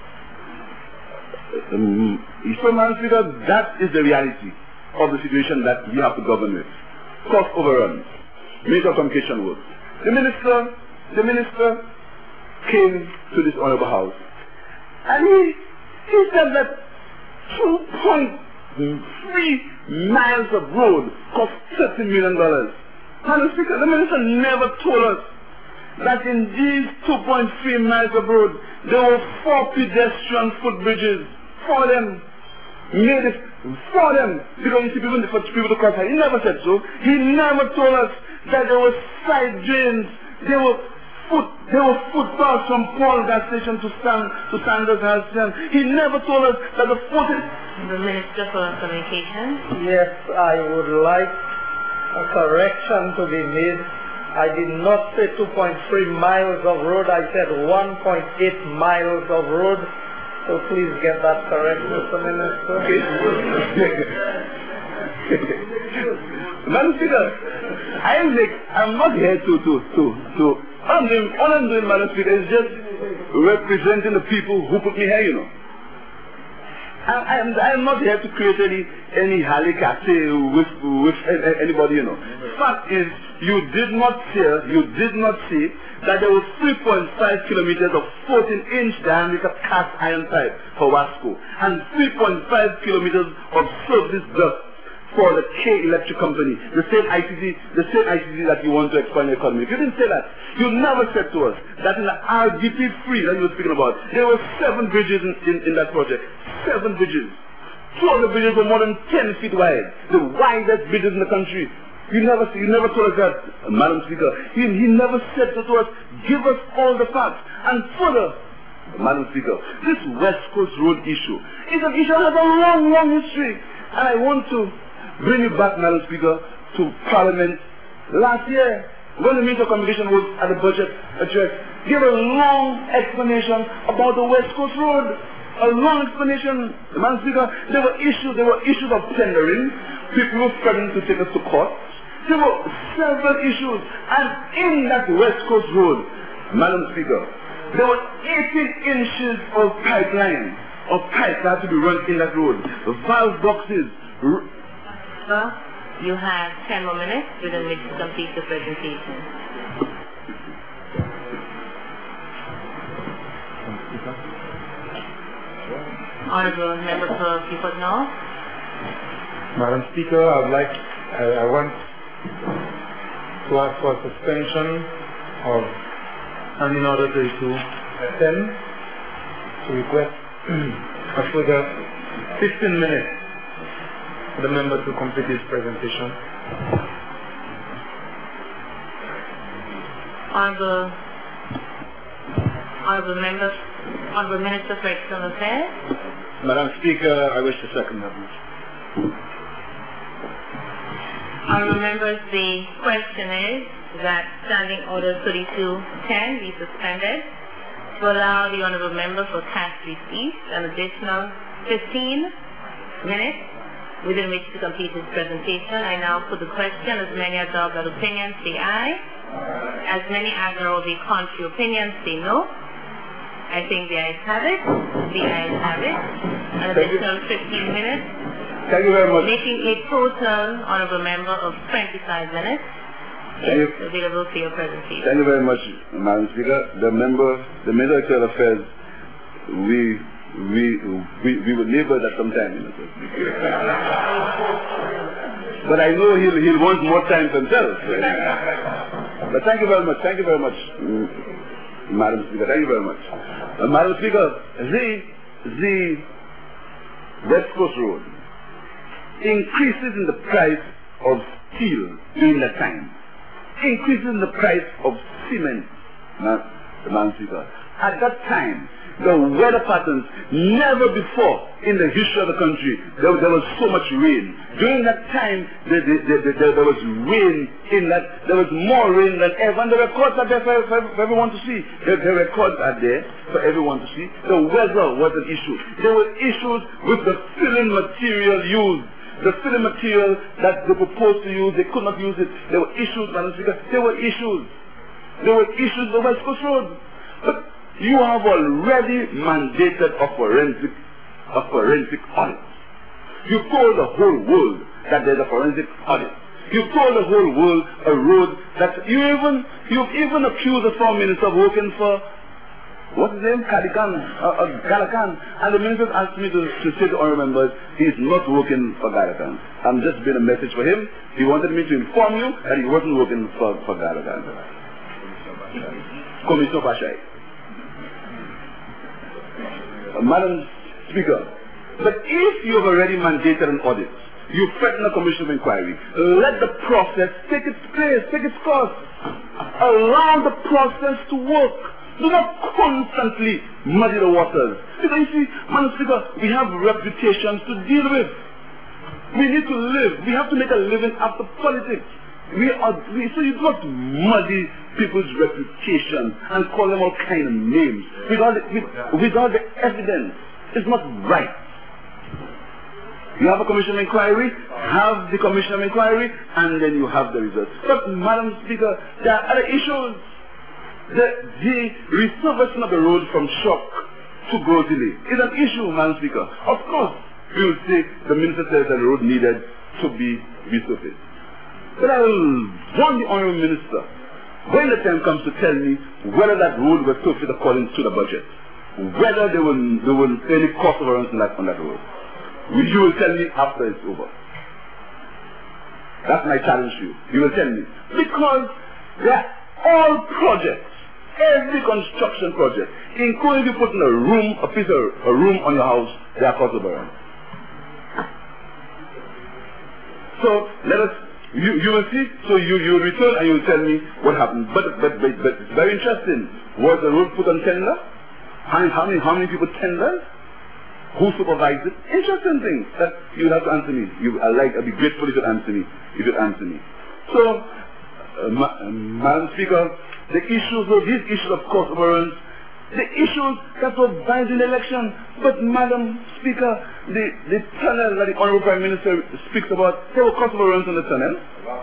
Um, so, Madam Speaker, that is the reality of the situation that we have to govern with. Cost overruns. Major communication work. The minister, the minister came to this honorable house and he, he said that two point three miles of road cost thirty million dollars. Madam Speaker, the minister never told us that in these two point three miles of road there were four pedestrian footbridges for them. Made it for them. Because you see people, for people to cross. He never said so. He never told us that there were side drains. There were foot there were footpaths from Paul gas station to San to Sanders gas station. He never told us that the foot The Minister for Communications. Yes, I would like a correction to be made. I did not say two point three miles of road, I said one point eight miles of road. So please get that correct, Mister Minister. Madam Speaker, I am like, I'm not here to, to, to, to, all I'm doing, all I'm doing, Madam Speaker, is just representing the people who put me here, you know. I am I am not here to create any any halikate with with anybody, you know. Fact is, you did not hear, you did not see that there was three point five kilometers of fourteen inch diameter cast iron pipe for Wasco and three point five kilometers of surface duct for the K Electric Company, the same I T C, the same I T C that you want to expand the economy. If you didn't say that, you never said to us that in the R D P three that you were speaking about, there were seven bridges in, in, in that project. Seven bridges. Two of the bridges were more than ten feet wide. The widest bridges in the country. You never you never told us that, uh, Madam Speaker. He, he never said to us, give us all the facts. And further, Madam Speaker, this West Coast Road issue is an issue that has a long, long history. And I want to bring you back, Madam Speaker, to Parliament last year, when the Minister of Communication was at the budget address, gave a long explanation about the West Coast Road. A long explanation, Madam Speaker. There were issues, there were issues of tendering. People were threatening to take us to court. There were several issues. And in that West Coast Road, Madam Speaker, there were eighteen inches of pipeline, of pipe that had to be run in that road. The valve boxes. Sir, you have ten more minutes within which to complete the presentation. Honorable Member for Beaufort North. Madam Speaker, I would like, I, I want to ask for suspension of Standing Order thirty-two ten to request a further fifteen minutes for the member to complete his presentation. Honorable, Honorable Member, Honorable Minister for External Affairs. Madam Speaker, I wish to second that motion. Honorable members, the question is that Standing Order thirty-two ten be suspended to allow the Honorable Member for cash receipts an additional fifteen minutes within which to complete his presentation. I now put the question. As many as are of that opinion, say aye. As many as are of the contrary opinion, say no. I think the ayes have it. The ayes have it. An additional fifteen minutes. Thank you very much. Making a total, Honorable Member, of twenty-five minutes. Thank you. It's available for your presentation. Thank you very much, Madam Speaker. The member, the Minister of External Affairs, we we we we will labor that sometime. You know, but I know he'll he'll want more time for himself. But thank you very much. Thank you very much, Madam Speaker. Thank you very much, uh, Madam Speaker. The the West Coast Road increases in the price of steel during that time. Increases in the price of cement, Madam Speaker. At that time, the weather patterns, never before in the history of the country, there, there was so much rain. During that time, there, there, there, there, there was rain in that, there was more rain than ever, and the records are there for, for, for everyone to see. The, the records are there for everyone to see. The weather was an issue. There were issues with the filling material used. The filling material that they proposed to use, they could not use it. There were issues, Madam Speaker. There were issues. There were issues on West Coast Road. But you have already mandated a forensic, a forensic audit. You told the whole world that there's a forensic audit. You told the whole world a road that you even, you've even accused the former minister of working for, what's his name? Kadikan, uh, uh, Galakan. And the minister asked me to, to say to our members, he's not working for Galakan. I'm just being a message for him. He wanted me to inform you that he wasn't working for, for Galakan. Commissioner Pashai. Uh, Madam Speaker, but if you have already mandated an audit, you threaten a commission of inquiry, let the process take its place, take its course. Allow the process to work. Do not constantly muddy the waters. Because you see, Madam Speaker, we have reputations to deal with. We need to live. We have to make a living after politics. We are, we, so you do not muddy people's reputations and call them all kind of names without the, with, without the evidence. It's not right. You have a commission of inquiry, have the commission of inquiry, and then you have the results. But, Madam Speaker, there are other issues. The, the resurfacing of the road from Shock to Grotili is an issue, Madam Speaker. Of course, we will say the minister says that the road needed to be resurfaced. But I will warn the Honourable Minister, when the time comes to tell me whether that road was surfaced according to the budget, whether there will, there will any cost overruns on that, on that road. You will tell me after it's over. That's my challenge to you. You will tell me. Because they are all projects, every construction project, including if you put in a room, a piece of a room on your house, they are cost overruns. So let us, you, you will see, so you, you will return and you will tell me what happened. But, but, but, but it's very interesting. Was the road put on tender? How, how, many, how many people tendered? Who supervised it? Interesting things that you have to answer me. You, I like, I'd be grateful if you'd answer me. If you'd answer me. So, uh, Ma uh, Madam Speaker, the issues of these issues of cost overruns, the issues that were biased in the election. But Madam Speaker, the, the tunnel that the Honourable Prime Minister speaks about, there were cost overruns on the tunnel.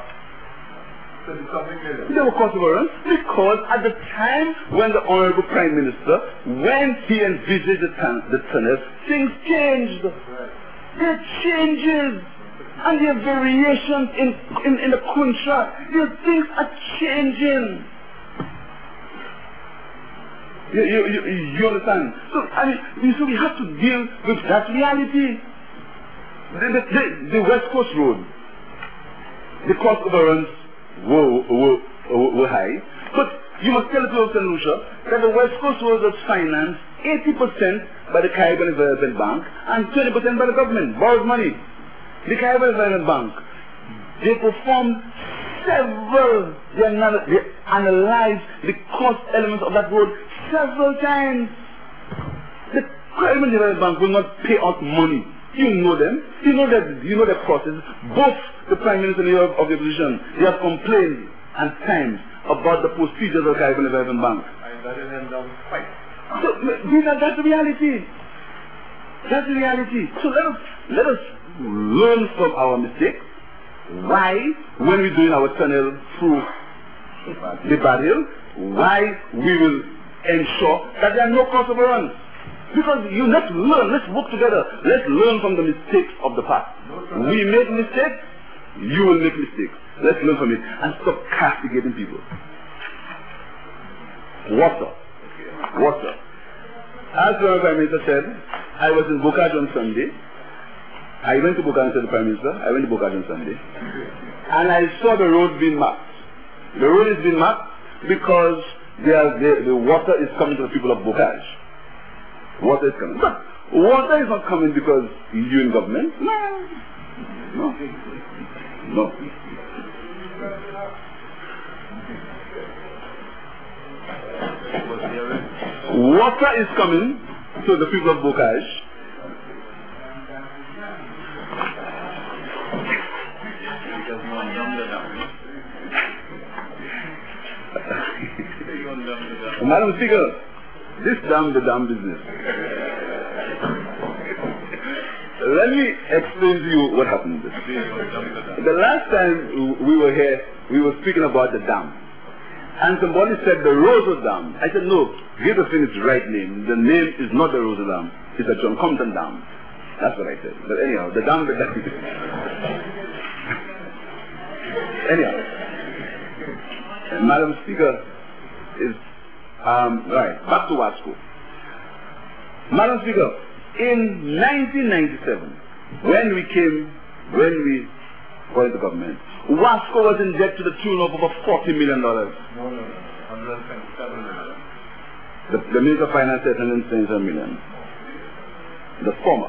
There were cost overruns because at the time when the Honourable Prime Minister, when he envisaged the, the tunnel, things changed. There are changes and there are variations in, in, in the contract. There things are changing. You, you, you, you understand? So, I mean, we, so we have to deal with that reality. The, the, the, the West Coast Road, the cost overruns were, were, were, were high, but you must tell the people of Saint Lucia that the West Coast Road was financed eighty percent by the Caribbean Development Bank and twenty percent by the government, borrowed money. The Caribbean Development Bank, they performed several, they, anal they analyzed the cost elements of that road several times. The Caribbean Development Bank will not pay out money. You know them. You know that. You know the process. Both the Prime Minister and the Leader of the Opposition, they have complained at times about the procedures of the Caribbean Development Bank. And that is them down fight. So these are, that's the reality. That's the reality. So let us let us learn from our mistakes. Why, when we're doing our tunnel through the barrier, why we will ensure that there are no cost overruns. Because you let's learn, let's work together, let's learn from the mistakes of the past. We make mistakes, you will make mistakes. Let's learn from it and stop castigating people. Water. Water. As the Prime Minister said, I was in Bocage on Sunday. I went to Bocage and said to the Prime Minister, I went to Bocage on Sunday. And I saw the road being marked. The road is being marked because are, the, the water is coming to the people of Bocage. Water is coming. But water is not coming because you're in government. No. No. No. Water is coming to the people of Bocage. Madam Speaker, this dam, the dam business. Let me explain to you what happened. The last time we were here, we were speaking about the dam. And somebody said the Rosa Dam. I said, no, give the thing its right name. The name is not the Rosa Dam. It's the John Compton Dam. That's what I said. But anyhow, the dam, the dam. Anyhow, Madam Speaker, is, um, right, back to Wasco. Madam Speaker, in nineteen ninety-seven, when we came, when we went to government, Wasco was in debt to the tune of over forty million dollars. No, no, no. one hundred twenty-seven million. The, the Minister of Finance said one hundred twenty-seven million. The former.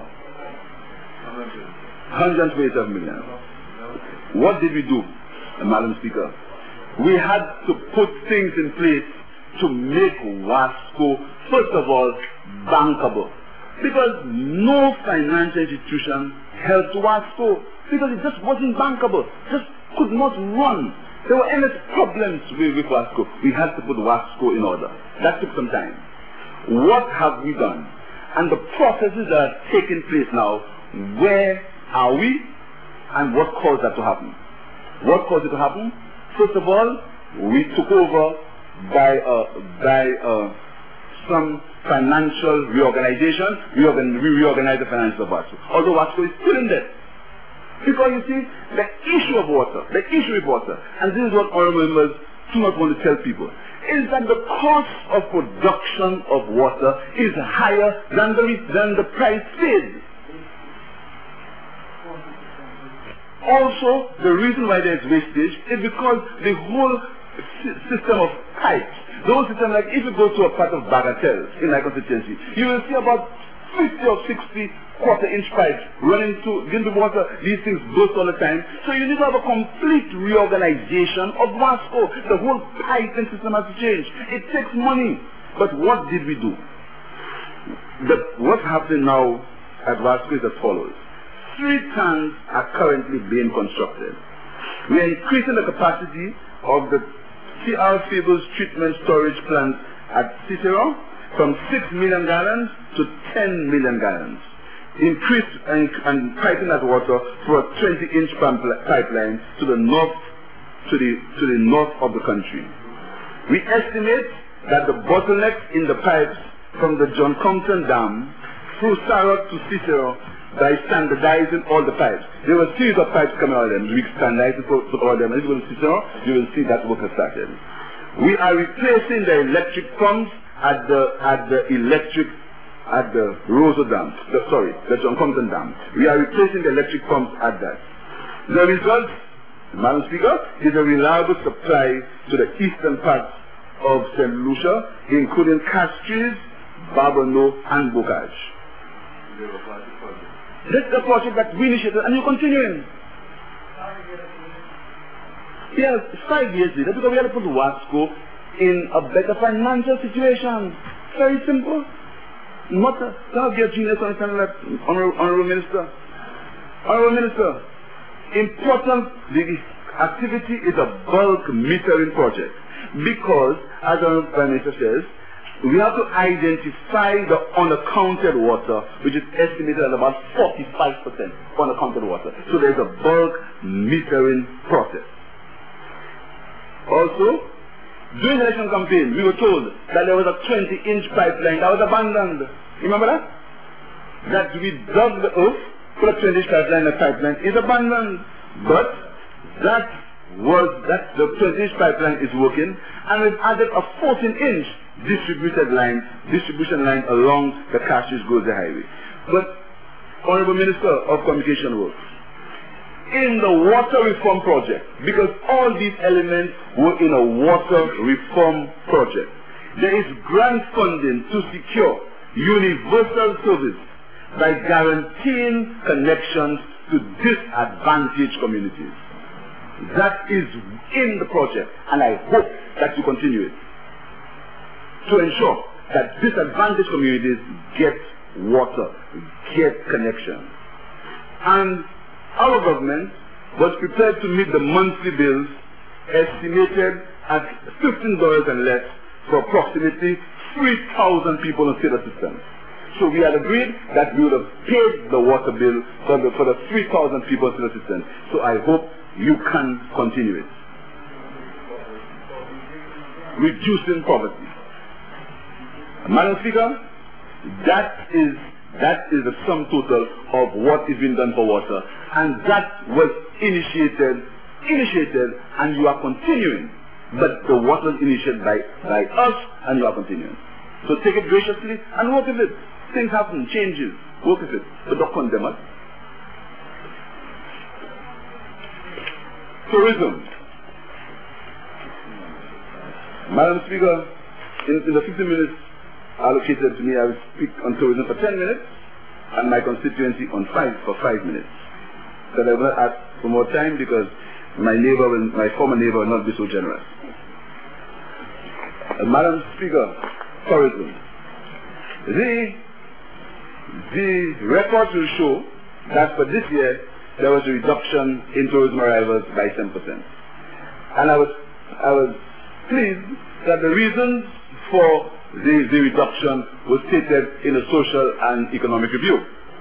one hundred twenty-seven million. What did we do, Madam Speaker? We had to put things in place to make Wasco, first of all, bankable. Because no financial institution helped Wasco. Because it just wasn't bankable. Just could not run. There were endless problems with, with Wasco. We had to put Wasco in order. That took some time. What have we done? And the processes that are taking place now, where are we? And what caused that to happen? What caused it to happen? First of all, we took over by, uh, by uh, some financial reorganization. We, reorgan we reorganized the finances of Wasco. Although Wasco is still in debt. Because you see, the issue of water, the issue with water, and this is what honorable members do not want to tell people, is that the cost of production of water is higher than the, than the price paid. Also, the reason why there is wastage is because the whole system of pipes, those systems, like if you go to a part of Bagatelle in my constituency, you will see about fifty or sixty quarter inch pipes running to into water. These things burst all the time. So you need to have a complete reorganization of Wasco. The whole piping system has to change. It takes money. But what did we do? The, what's happening now at Wasco is as follows. Three tanks are currently being constructed. We are increasing the capacity of the C R Fables treatment storage plant at Cicero from six million gallons to ten million gallons. Increase and, and piping that water for a twenty inch pipeline to the north to the to the north of the country. We estimate that the bottlenecks in the pipes from the John Compton Dam through Sarah to Cicero by standardizing all the pipes. There were a series of pipes coming out of them. We standardized all of them. And if you go to Cicero, you will see that work has started. We are replacing the electric pumps at the at the electric at the Roseau Dam. The, sorry, the John Compton Dam. We are replacing the electric pumps at that. The result, Madam Speaker, is a reliable supply to the eastern part of Saint Lucia, including Castries, Barbono, and Bocage. This is a project that we initiated and you're continuing. Yes, five years later, because we had to put Wasco in a better financial situation. Very simple. Not a, to have your genius understanding that, Honorable, Honorable Minister. Honorable Minister, important, the activity is a bulk metering project because, as the Prime Minister says, we have to identify the unaccounted water, which is estimated at about forty-five percent unaccounted water. So there's a bulk metering process. Also, during the election campaign, we were told that there was a twenty inch pipeline that was abandoned. Remember that? That we dug the earth, put a twenty inch pipeline, the pipeline is abandoned. But that was, that the twenty inch pipeline is working, and we've added a fourteen inch distributed line, distribution line along the Castries-Goldie Highway. But, Honorable Minister of Communication Works, in the water reform project, because all these elements were in a water reform project, there is grant funding to secure universal service by guaranteeing connections to disadvantaged communities. That is in the project, and I hope that you continue it, to ensure that disadvantaged communities get water, get connection. And our government was prepared to meet the monthly bills estimated at fifteen dollars and less for approximately three thousand people on state assistance. So we had agreed that we would have paid the water bill for the, for the three thousand people on state assistance. So I hope you can continue it. Reducing poverty. Madam Speaker, that is that is the sum total of what is being done for water, and that was initiated, initiated, and you are continuing. But the water was initiated by, by us, and you are continuing. So take it graciously and work with it. Things happen, changes, work with it, but don't condemn us. Tourism. Madam Speaker, in, in the fifteen minutes allocated to me, I will speak on tourism for ten minutes, and my constituency on five for five minutes. So I will not ask for more time because my neighbor, will, my former neighbor, will not be so generous. Uh, Madam Speaker, tourism. The the records will show that for this year there was a reduction in tourism arrivals by ten percent, and I was I was pleased that the reasons for the, the reduction was stated in a social and economic review.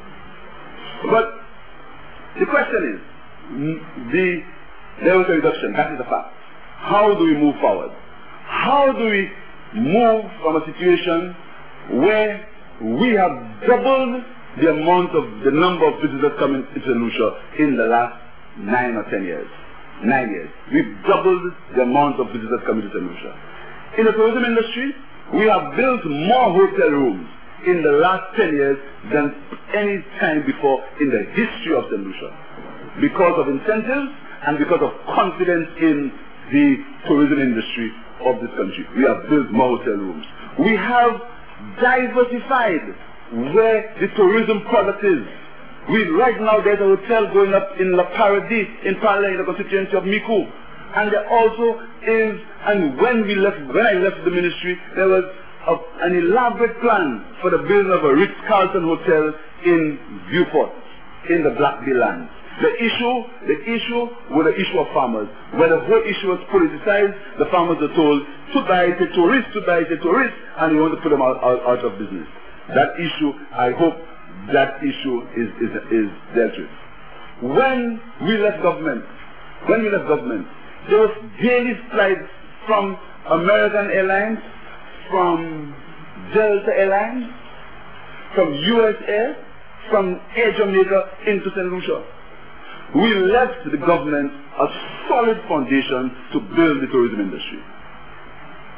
But the question is, the, there was a reduction, that is a fact. How do we move forward? How do we move from a situation where we have doubled the amount of the number of visitors coming to Saint Lucia in the last nine or ten years? Nine years. We've doubled the amount of visitors coming to Saint Lucia. In the tourism industry, we have built more hotel rooms in the last ten years than any time before in the history of Saint Lucia, because of incentives and because of confidence in the tourism industry of this country. We have built more hotel rooms. We have diversified where the tourism product is. We, right now there's a hotel going up in La Paradis in Parla, in the constituency of Micoud. And there also is, and when we left, when I left the ministry, there was a, an elaborate plan for the building of a Ritz-Carlton hotel in Vieux-Fort, in the Black Bay lands. The issue, the issue was the issue of farmers. When the whole issue was politicized, the farmers were told, to buy a tourist, to buy a tourist, and we want to put them out, out, out of business. That issue, I hope that issue is, is, is dealt with. When we left government, when we left government, there was daily flights from American Airlines, from Delta Airlines, from U S Air, from Air Jamaica into Saint Lucia. We left the government a solid foundation to build the tourism industry.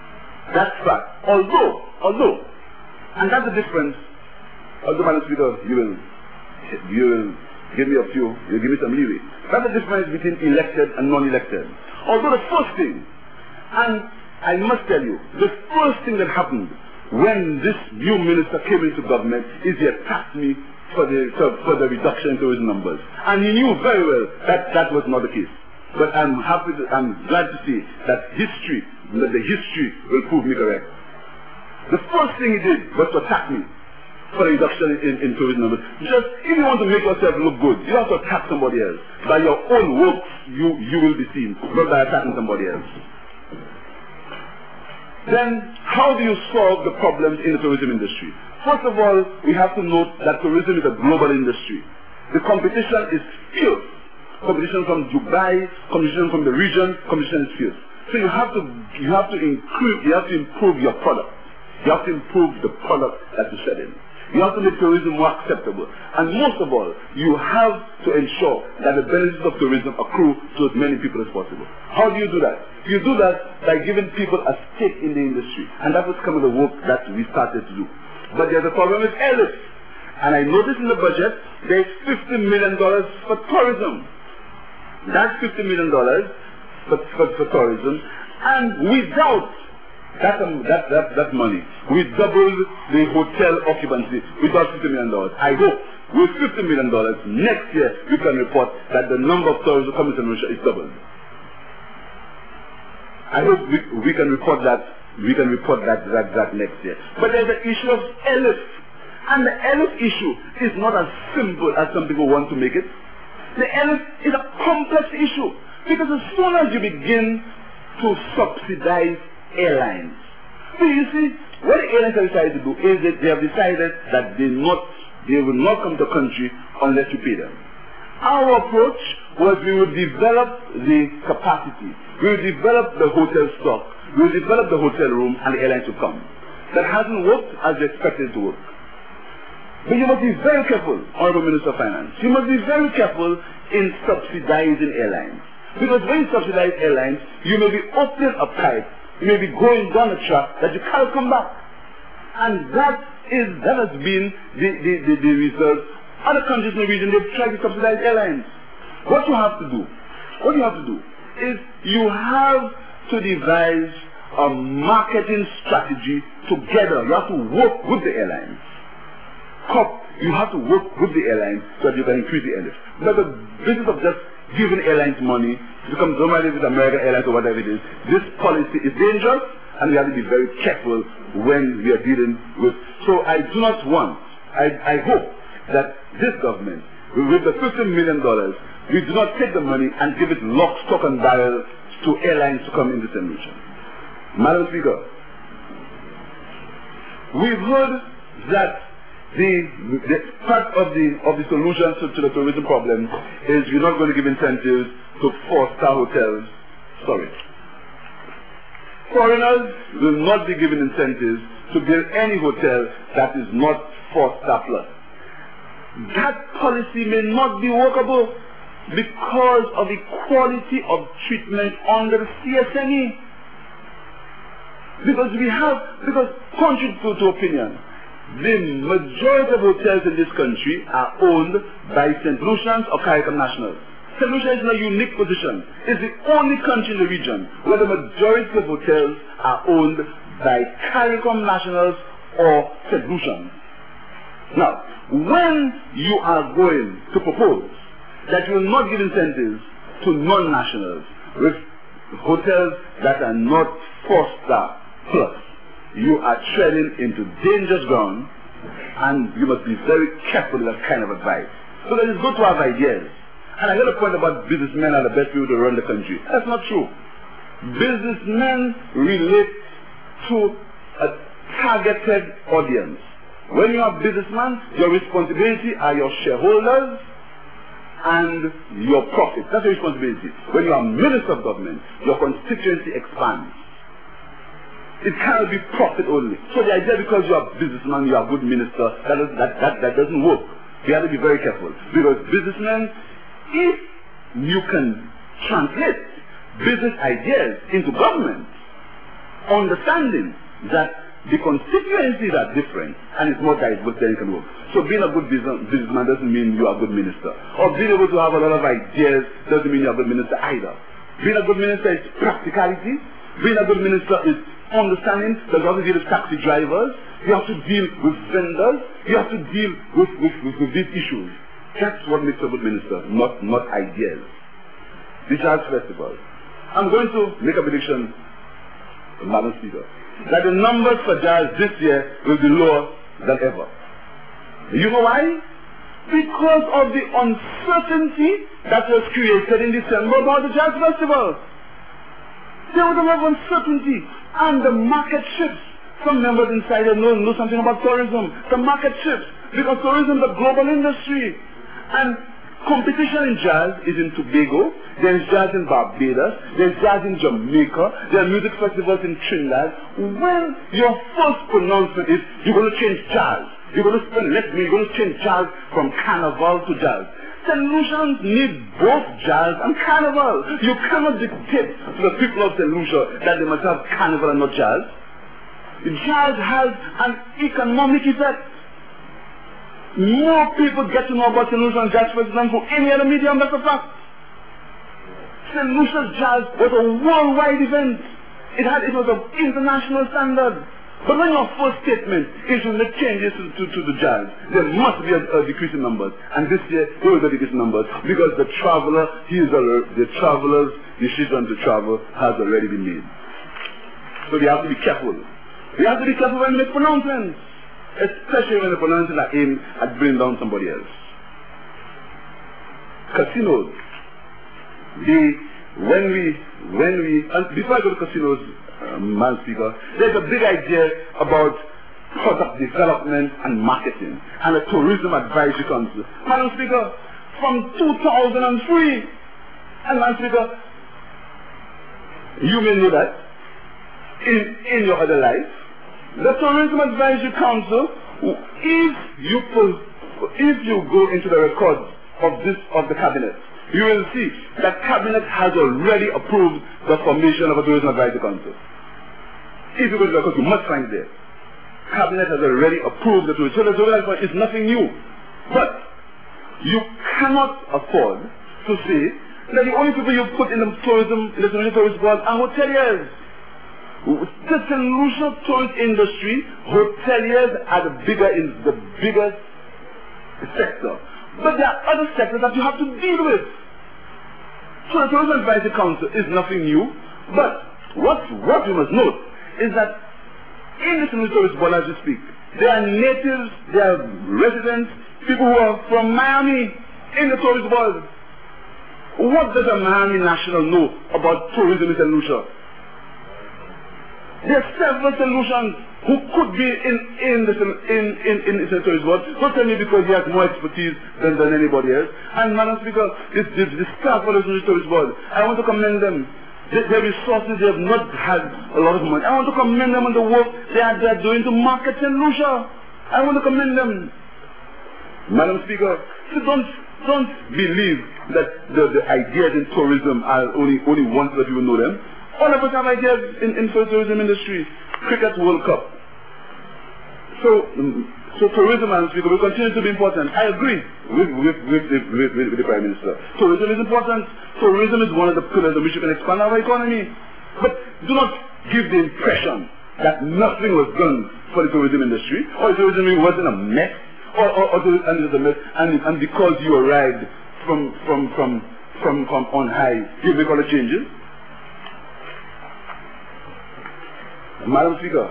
That's fact. Although, although, and that's the difference, although, Madam Speaker, you will, you will give me a few, you give me some leeway. That's the difference between elected and non-elected. Although the first thing, and I must tell you, the first thing that happened when this new minister came into government is he attacked me for the, for the reduction in tourism numbers. And he knew very well that that was not the case. But I'm happy, to, I'm glad to see that history, that the history will prove me correct. The first thing he did was to attack me for a reduction in, in tourism numbers. Just, if you want to make yourself look good, you have to attack somebody else. By your own works, you, you will be seen, not by attacking somebody else. Then, how do you solve the problems in the tourism industry? First of all, we have to note that tourism is a global industry. The competition is fierce. Competition from Dubai, competition from the region, competition is fierce. So you have to, you have to improve, you have to improve your product. You have to improve the product that you sell in. You have to make tourism more acceptable. And most of all, you have to ensure that the benefits of tourism accrue to as many people as possible. How do you do that? You do that by giving people a stake in the industry. And that was some of the work that we started to do. But there's a problem with Ellis. And I noticed in the budget, there's fifty million dollars for tourism. That's fifty million dollars for, for, for tourism. And without That, um, that, that, that money, we doubled the hotel occupancy without fifty million dollars. I hope with fifty million dollars next year we can report that the number of tourists who come into Mauritius is doubled. I hope we, we can report that we can report that, that that next year. But there's the issue of Ellis. And the Ellis issue is not as simple as some people want to make it. The Ellis is a complex issue. Because as soon as you begin to subsidize airlines. So you see, what the airlines have decided to do is that they have decided that they not they will not come to the country unless you pay them. Our approach was we would develop the capacity, we would develop the hotel stock, we would develop the hotel room, and the airlines would come. That hasn't worked as we expected it to work. But you must be very careful, Honorable Minister of Finance. You must be very careful in subsidizing airlines. Because when you subsidize airlines, you may be opening a pipe, you may be going down a track that you can't come back. And that is, that has been the, the, the, the result. Other countries in the region, they've tried to subsidize airlines. What you have to do, what you have to do is you have to devise a marketing strategy together. You have to work with the airlines. Cop, you have to work with the airlines so that you can increase the airlines. But the business of just giving airlines money to become normally with American Airlines or whatever it is, this policy is dangerous, and we have to be very careful when we are dealing with. So I do not want, I, I hope that this government, with the fifty million dollars, we do not take the money and give it lock, stock and barrel to airlines to come into Saint Lucia. Madam Speaker, we've heard that the, the part of the of the solution to, to the tourism problem is we're not going to give incentives to four-star hotels. Sorry. Foreigners will not be given incentives to build any hotel that is not four-star plus. That policy may not be workable because of the quality of treatment under the C S M E. Because we have, because contrary to, to opinion, the majority of hotels in this country are owned by Saint Lucians or CARICOM nationals. Saint Lucia is in a unique position. It's the only country in the region where the majority of hotels are owned by CARICOM nationals or Saint Lucians. Now, when you are going to propose that you will not give incentives to non-nationals with hotels that are not four-star plus, you are treading into dangerous ground, and you must be very careful with that kind of advice. So that it's good to have ideas. And I heard a point about businessmen are the best people to run the country. That's not true. Businessmen relate to a targeted audience. When you are a businessman, your responsibility are your shareholders and your profits. That's your responsibility. When you are minister of government, your constituency expands. It cannot be profit only. So the idea because you are a businessman, you are a good minister, that, is, that, that, that doesn't work. You have to be very careful. Because businessmen, if you can translate business ideas into government, understanding that the constituencies are different and it's more diverse than it can work. So being a good business, businessman doesn't mean you are a good minister. Or being able to have a lot of ideas doesn't mean you are a good minister either. Being a good minister is practicality. Being a good minister is understanding that you have to deal with taxi drivers, you have to deal with vendors, you have to deal with, with, with, with these issues. That's what makes a good minister, not, not ideas. The Jazz Festival. I'm going to make a prediction, Madam Speaker, that the numbers for jazz this year will be lower than ever. You know why? Because of the uncertainty that was created in December about the Jazz Festival. There was a lot of uncertainty and the market shifts. Some members inside there know, know something about tourism. The market shifts because tourism is a global industry. And competition in jazz is in Tobago, there's jazz in Barbados, there's jazz in Jamaica, there are music festivals in Trinidad. When your first pronouncement is, you're going to change jazz, you're going to spend less money, you're going to change jazz from carnival to jazz. Saint Lucians need both jazz and carnival. You cannot dictate to the people of Saint Lucia that they must have carnival and not jazz. Jazz has an economic effect. More people get to know about Saint Lucia and Jazz Festival than for any other medium, that's a fact. Saint Lucia's Jazz was a worldwide event. It had, it was an international standard. But when your first statement is to make changes to, to, to the jazz, there must be a, a decrease in numbers. And this year, there will be a decrease in numbers because the traveler, he is a, the traveler's decision to travel has already been made. So we have to be careful. We have to be careful when we make pronouncements, especially when the pronouncements are aimed at bringing down somebody else. Casinos. The, when we, when we, and before I go to casinos, um, Madam Speaker, there's a big idea about product development and marketing and a tourism advisory council. Madam Speaker, from two thousand three, and Madam Speaker, you may know that in, in your other life, the Tourism Advisory Council, if you pull, if you go into the records of this of the cabinet, you will see that cabinet has already approved the formation of a Tourism Advisory Council. If you go to the records, you must find it there. Cabinet has already approved the tourism. So the tourism advisory is nothing new. But you cannot afford to say that the only people you put in the tourism, in the tourism board are hoteliers. The Saint Lucia tourist industry, hoteliers are the bigger in the biggest sector. But there are other sectors that you have to deal with. So the Tourism Advisory Council is nothing new. But what what you must note is that in the Saint Lucia Tourist Board as we speak, there are natives, there are residents, people who are from Miami in the tourist board. What does a Miami national know about tourism in Saint Lucia? There are several solutions who could be in in the in in in the tourist board. Don't tell me because he has more expertise than, than anybody else. And Madam Speaker, this the, the staff for the tourist board, I want to commend them. Their resources, they have not had a lot of money. I want to commend them on the work they are, they are doing to market Saint Lucia. I want to commend them. Madam Speaker, so don't don't believe that the, the ideas in tourism are only only one set of people know them. All of us have ideas in, in the tourism industry. Cricket World Cup. So, um, so tourism, Madam Speaker, will continue to be important. I agree with, with, with, with, with, with the Prime Minister. Tourism is important. Tourism is one of the pillars on which we can expand our economy. But do not give the impression that nothing was done for the tourism industry, or the tourism industry wasn't a mess, or, or, or the, and, the mess, and, and because you arrived from, from, from, from, from on high, you make all the changes. Madam Speaker,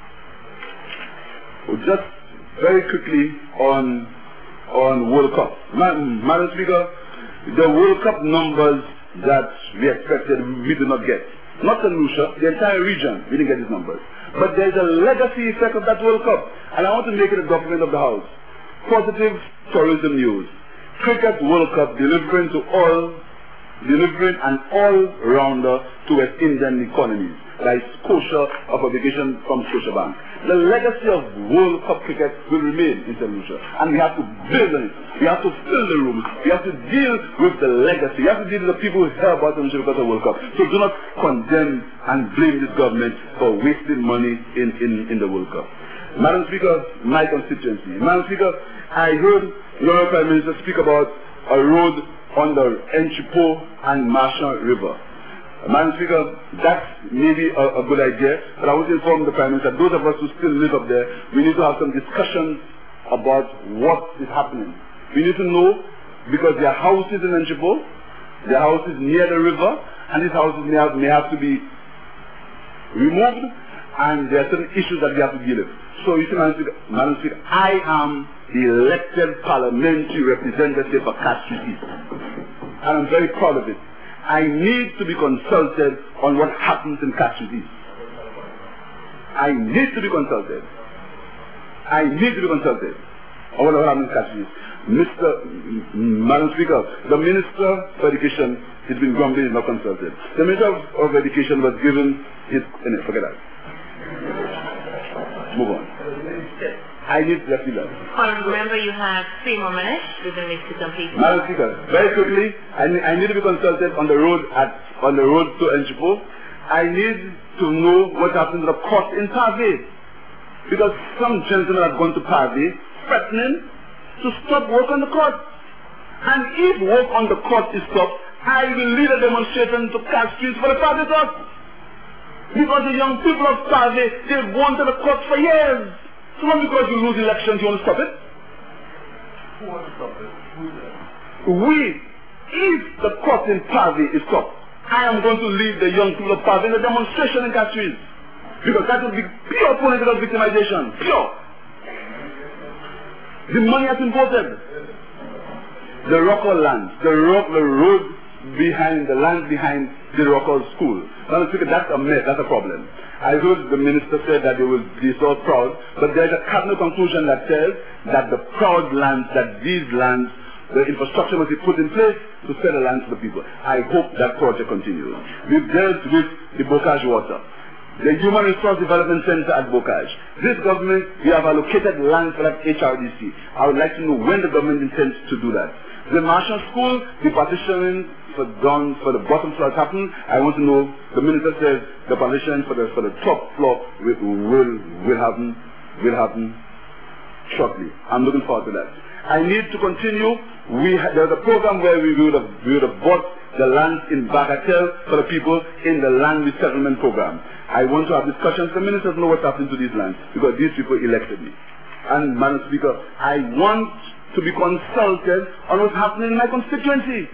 just very quickly on on World Cup. Madam, Madam Speaker, the World Cup numbers that we expected, we did not get. Not Saint Lucia, the entire region, we didn't get these numbers. But there's a legacy effect of that World Cup, and I want to make it a document of the House. Positive tourism news. Cricket World Cup delivering to all, delivering an all-rounder to West Indian economies. by Scotia of a vacation from Scotiabank. The legacy of World Cup cricket will remain in Saint Lucia, and we have to build on it. We have to fill the rooms. We have to deal with the legacy. We have to deal with the people who hear about Saint Lucia because of World Cup. So do not condemn and blame this government for wasting money in, in, in the World Cup. Madam Speaker, my constituency. Madam Speaker, I heard your Prime Minister speak about a road on the Enchipo and Marshall River. Madam Speaker, that's maybe a, a good idea, but I want to inform the Prime Minister, those of us who still live up there, we need to have some discussions about what is happening. We need to know, because there are houses in Enchipo, there are houses near the river, and these houses may have, may have to be removed, and there are certain issues that we have to deal with. So, you see, Madam Speaker, Madam Speaker, I am the elected parliamentary representative for Castries East, and I'm very proud of it. I need to be consulted on what happens in Castries East. I need to be consulted. I need to be consulted on what happens in Castries East. Mister Madam Speaker, the Minister for Education has been grumbling and not consulted. The Minister of, of Education was given his... No, forget that. Move on. I need to see that. Remember, you have three more minutes within which to complete. Madam Speaker, very quickly, I need, I need to be consulted on the road at on the road to Enchipo. I need to know what happens to the court in Parvey, because some gentlemen have gone to Parvey threatening to stop work on the court. And if work on the court is stopped, I will lead a demonstration to Castries for the Parvey court. Because the young people of Parvey, they've gone to the court for years. So not because you lose elections, you want to stop it? Who wants to stop it? Who's that? We, if the court in Parvey is stopped, I am going to lead the young people of Parvey in a demonstration in Castries. Because that will be pure political victimization. Pure. The money has been voted. The Rockall land, the, rock, the road behind, the land behind the Rockall school. Now, that's a myth, that's a problem. I heard the minister say that they will be so proud, but there is a cabinet conclusion that says that the proud lands, that these lands, the infrastructure must be put in place to sell the land to the people. I hope that project continues. We've dealt with the Bocage water, the Human Resource Development Center at Bocage. This government, we have allocated land for that H R D C. I would like to know when the government intends to do that. The Marshall School, the partitioning for down for the bottom floor has happened. I want to know, the minister says the partition for the for the top floor will will, will happen will happen shortly. I'm looking forward to that. I need to continue. We there's a program where we would have we would have bought the land in Bagatelle for the people in the land resettlement program. I want to have discussions. The ministers know what's happening to these lands because these people elected me. And Madam Speaker, I want to be consulted on what's happening in my constituency.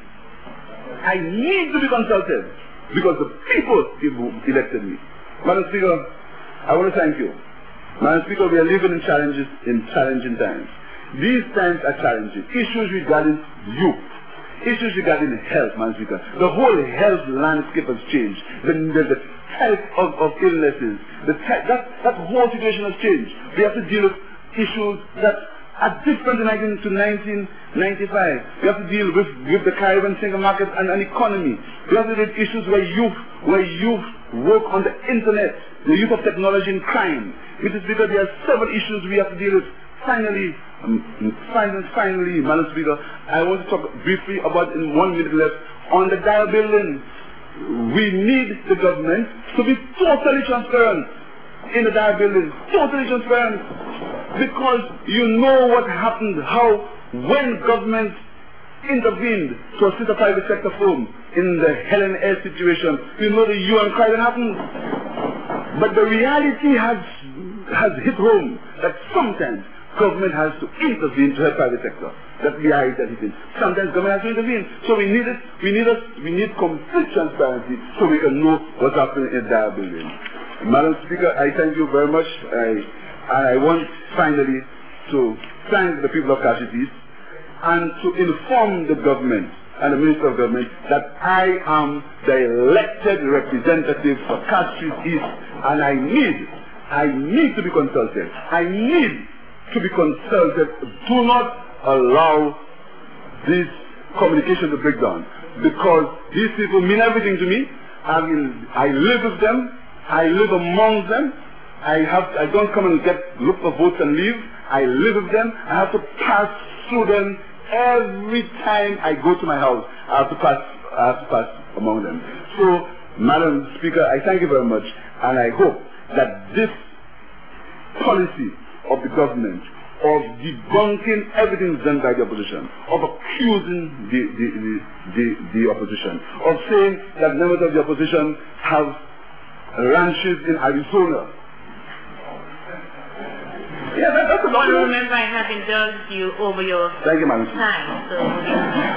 I need to be consulted because the people elected me. Madam Speaker, I want to thank you. Madam Speaker, we are living in challenges in challenging times. These times are challenging. Issues regarding youth, issues regarding health, Madam Speaker. The whole health landscape has changed. The, the, the type of, of illnesses, the type, that, that whole situation has changed. We have to deal with issues that are different to nineteen ninety-five. We have to deal with, with the Caribbean single market and an economy. We have to deal with issues where youth, where youth work on the internet, the use of technology in crime. It is because there are several issues we have to deal with. Finally, um, finally, finally, Madam Speaker, I want to talk briefly about, in one minute left, on the Dyer building. We need the government to be totally transparent in the Dyer building. Totally transparent. Because you know what happened, how when government intervened to assist the private sector firm in the Helen Air situation, you know the U N crisis happened. But the reality has has hit home that sometimes government has to intervene to help private sector. That's the reality that it is. Sometimes government has to intervene. So we need it, we need us, we need complete transparency so we can know what's happening in Dyer building. Madam Speaker, I thank you very much. I And I want finally to thank the people of Castries East and to inform the government and the Minister of Government that I am the elected representative for Castries East and I need, I need to be consulted. I need to be consulted. Do not allow this communication to break down because these people mean everything to me. I, will, I live with them. I live among them. I have I don't come and get look for votes and leave. I live with them. I have to pass through them every time I go to my house. I have to pass I have to pass among them. So, Madam Speaker, I thank you very much, and I hope that this policy of the government of debunking everything done by the opposition, of accusing the, the, the, the, the opposition, of saying that members of the opposition have ranches in Arizona. Yeah, that, that's a Honourable member, I have indulged you over your Thank you, Madam time, so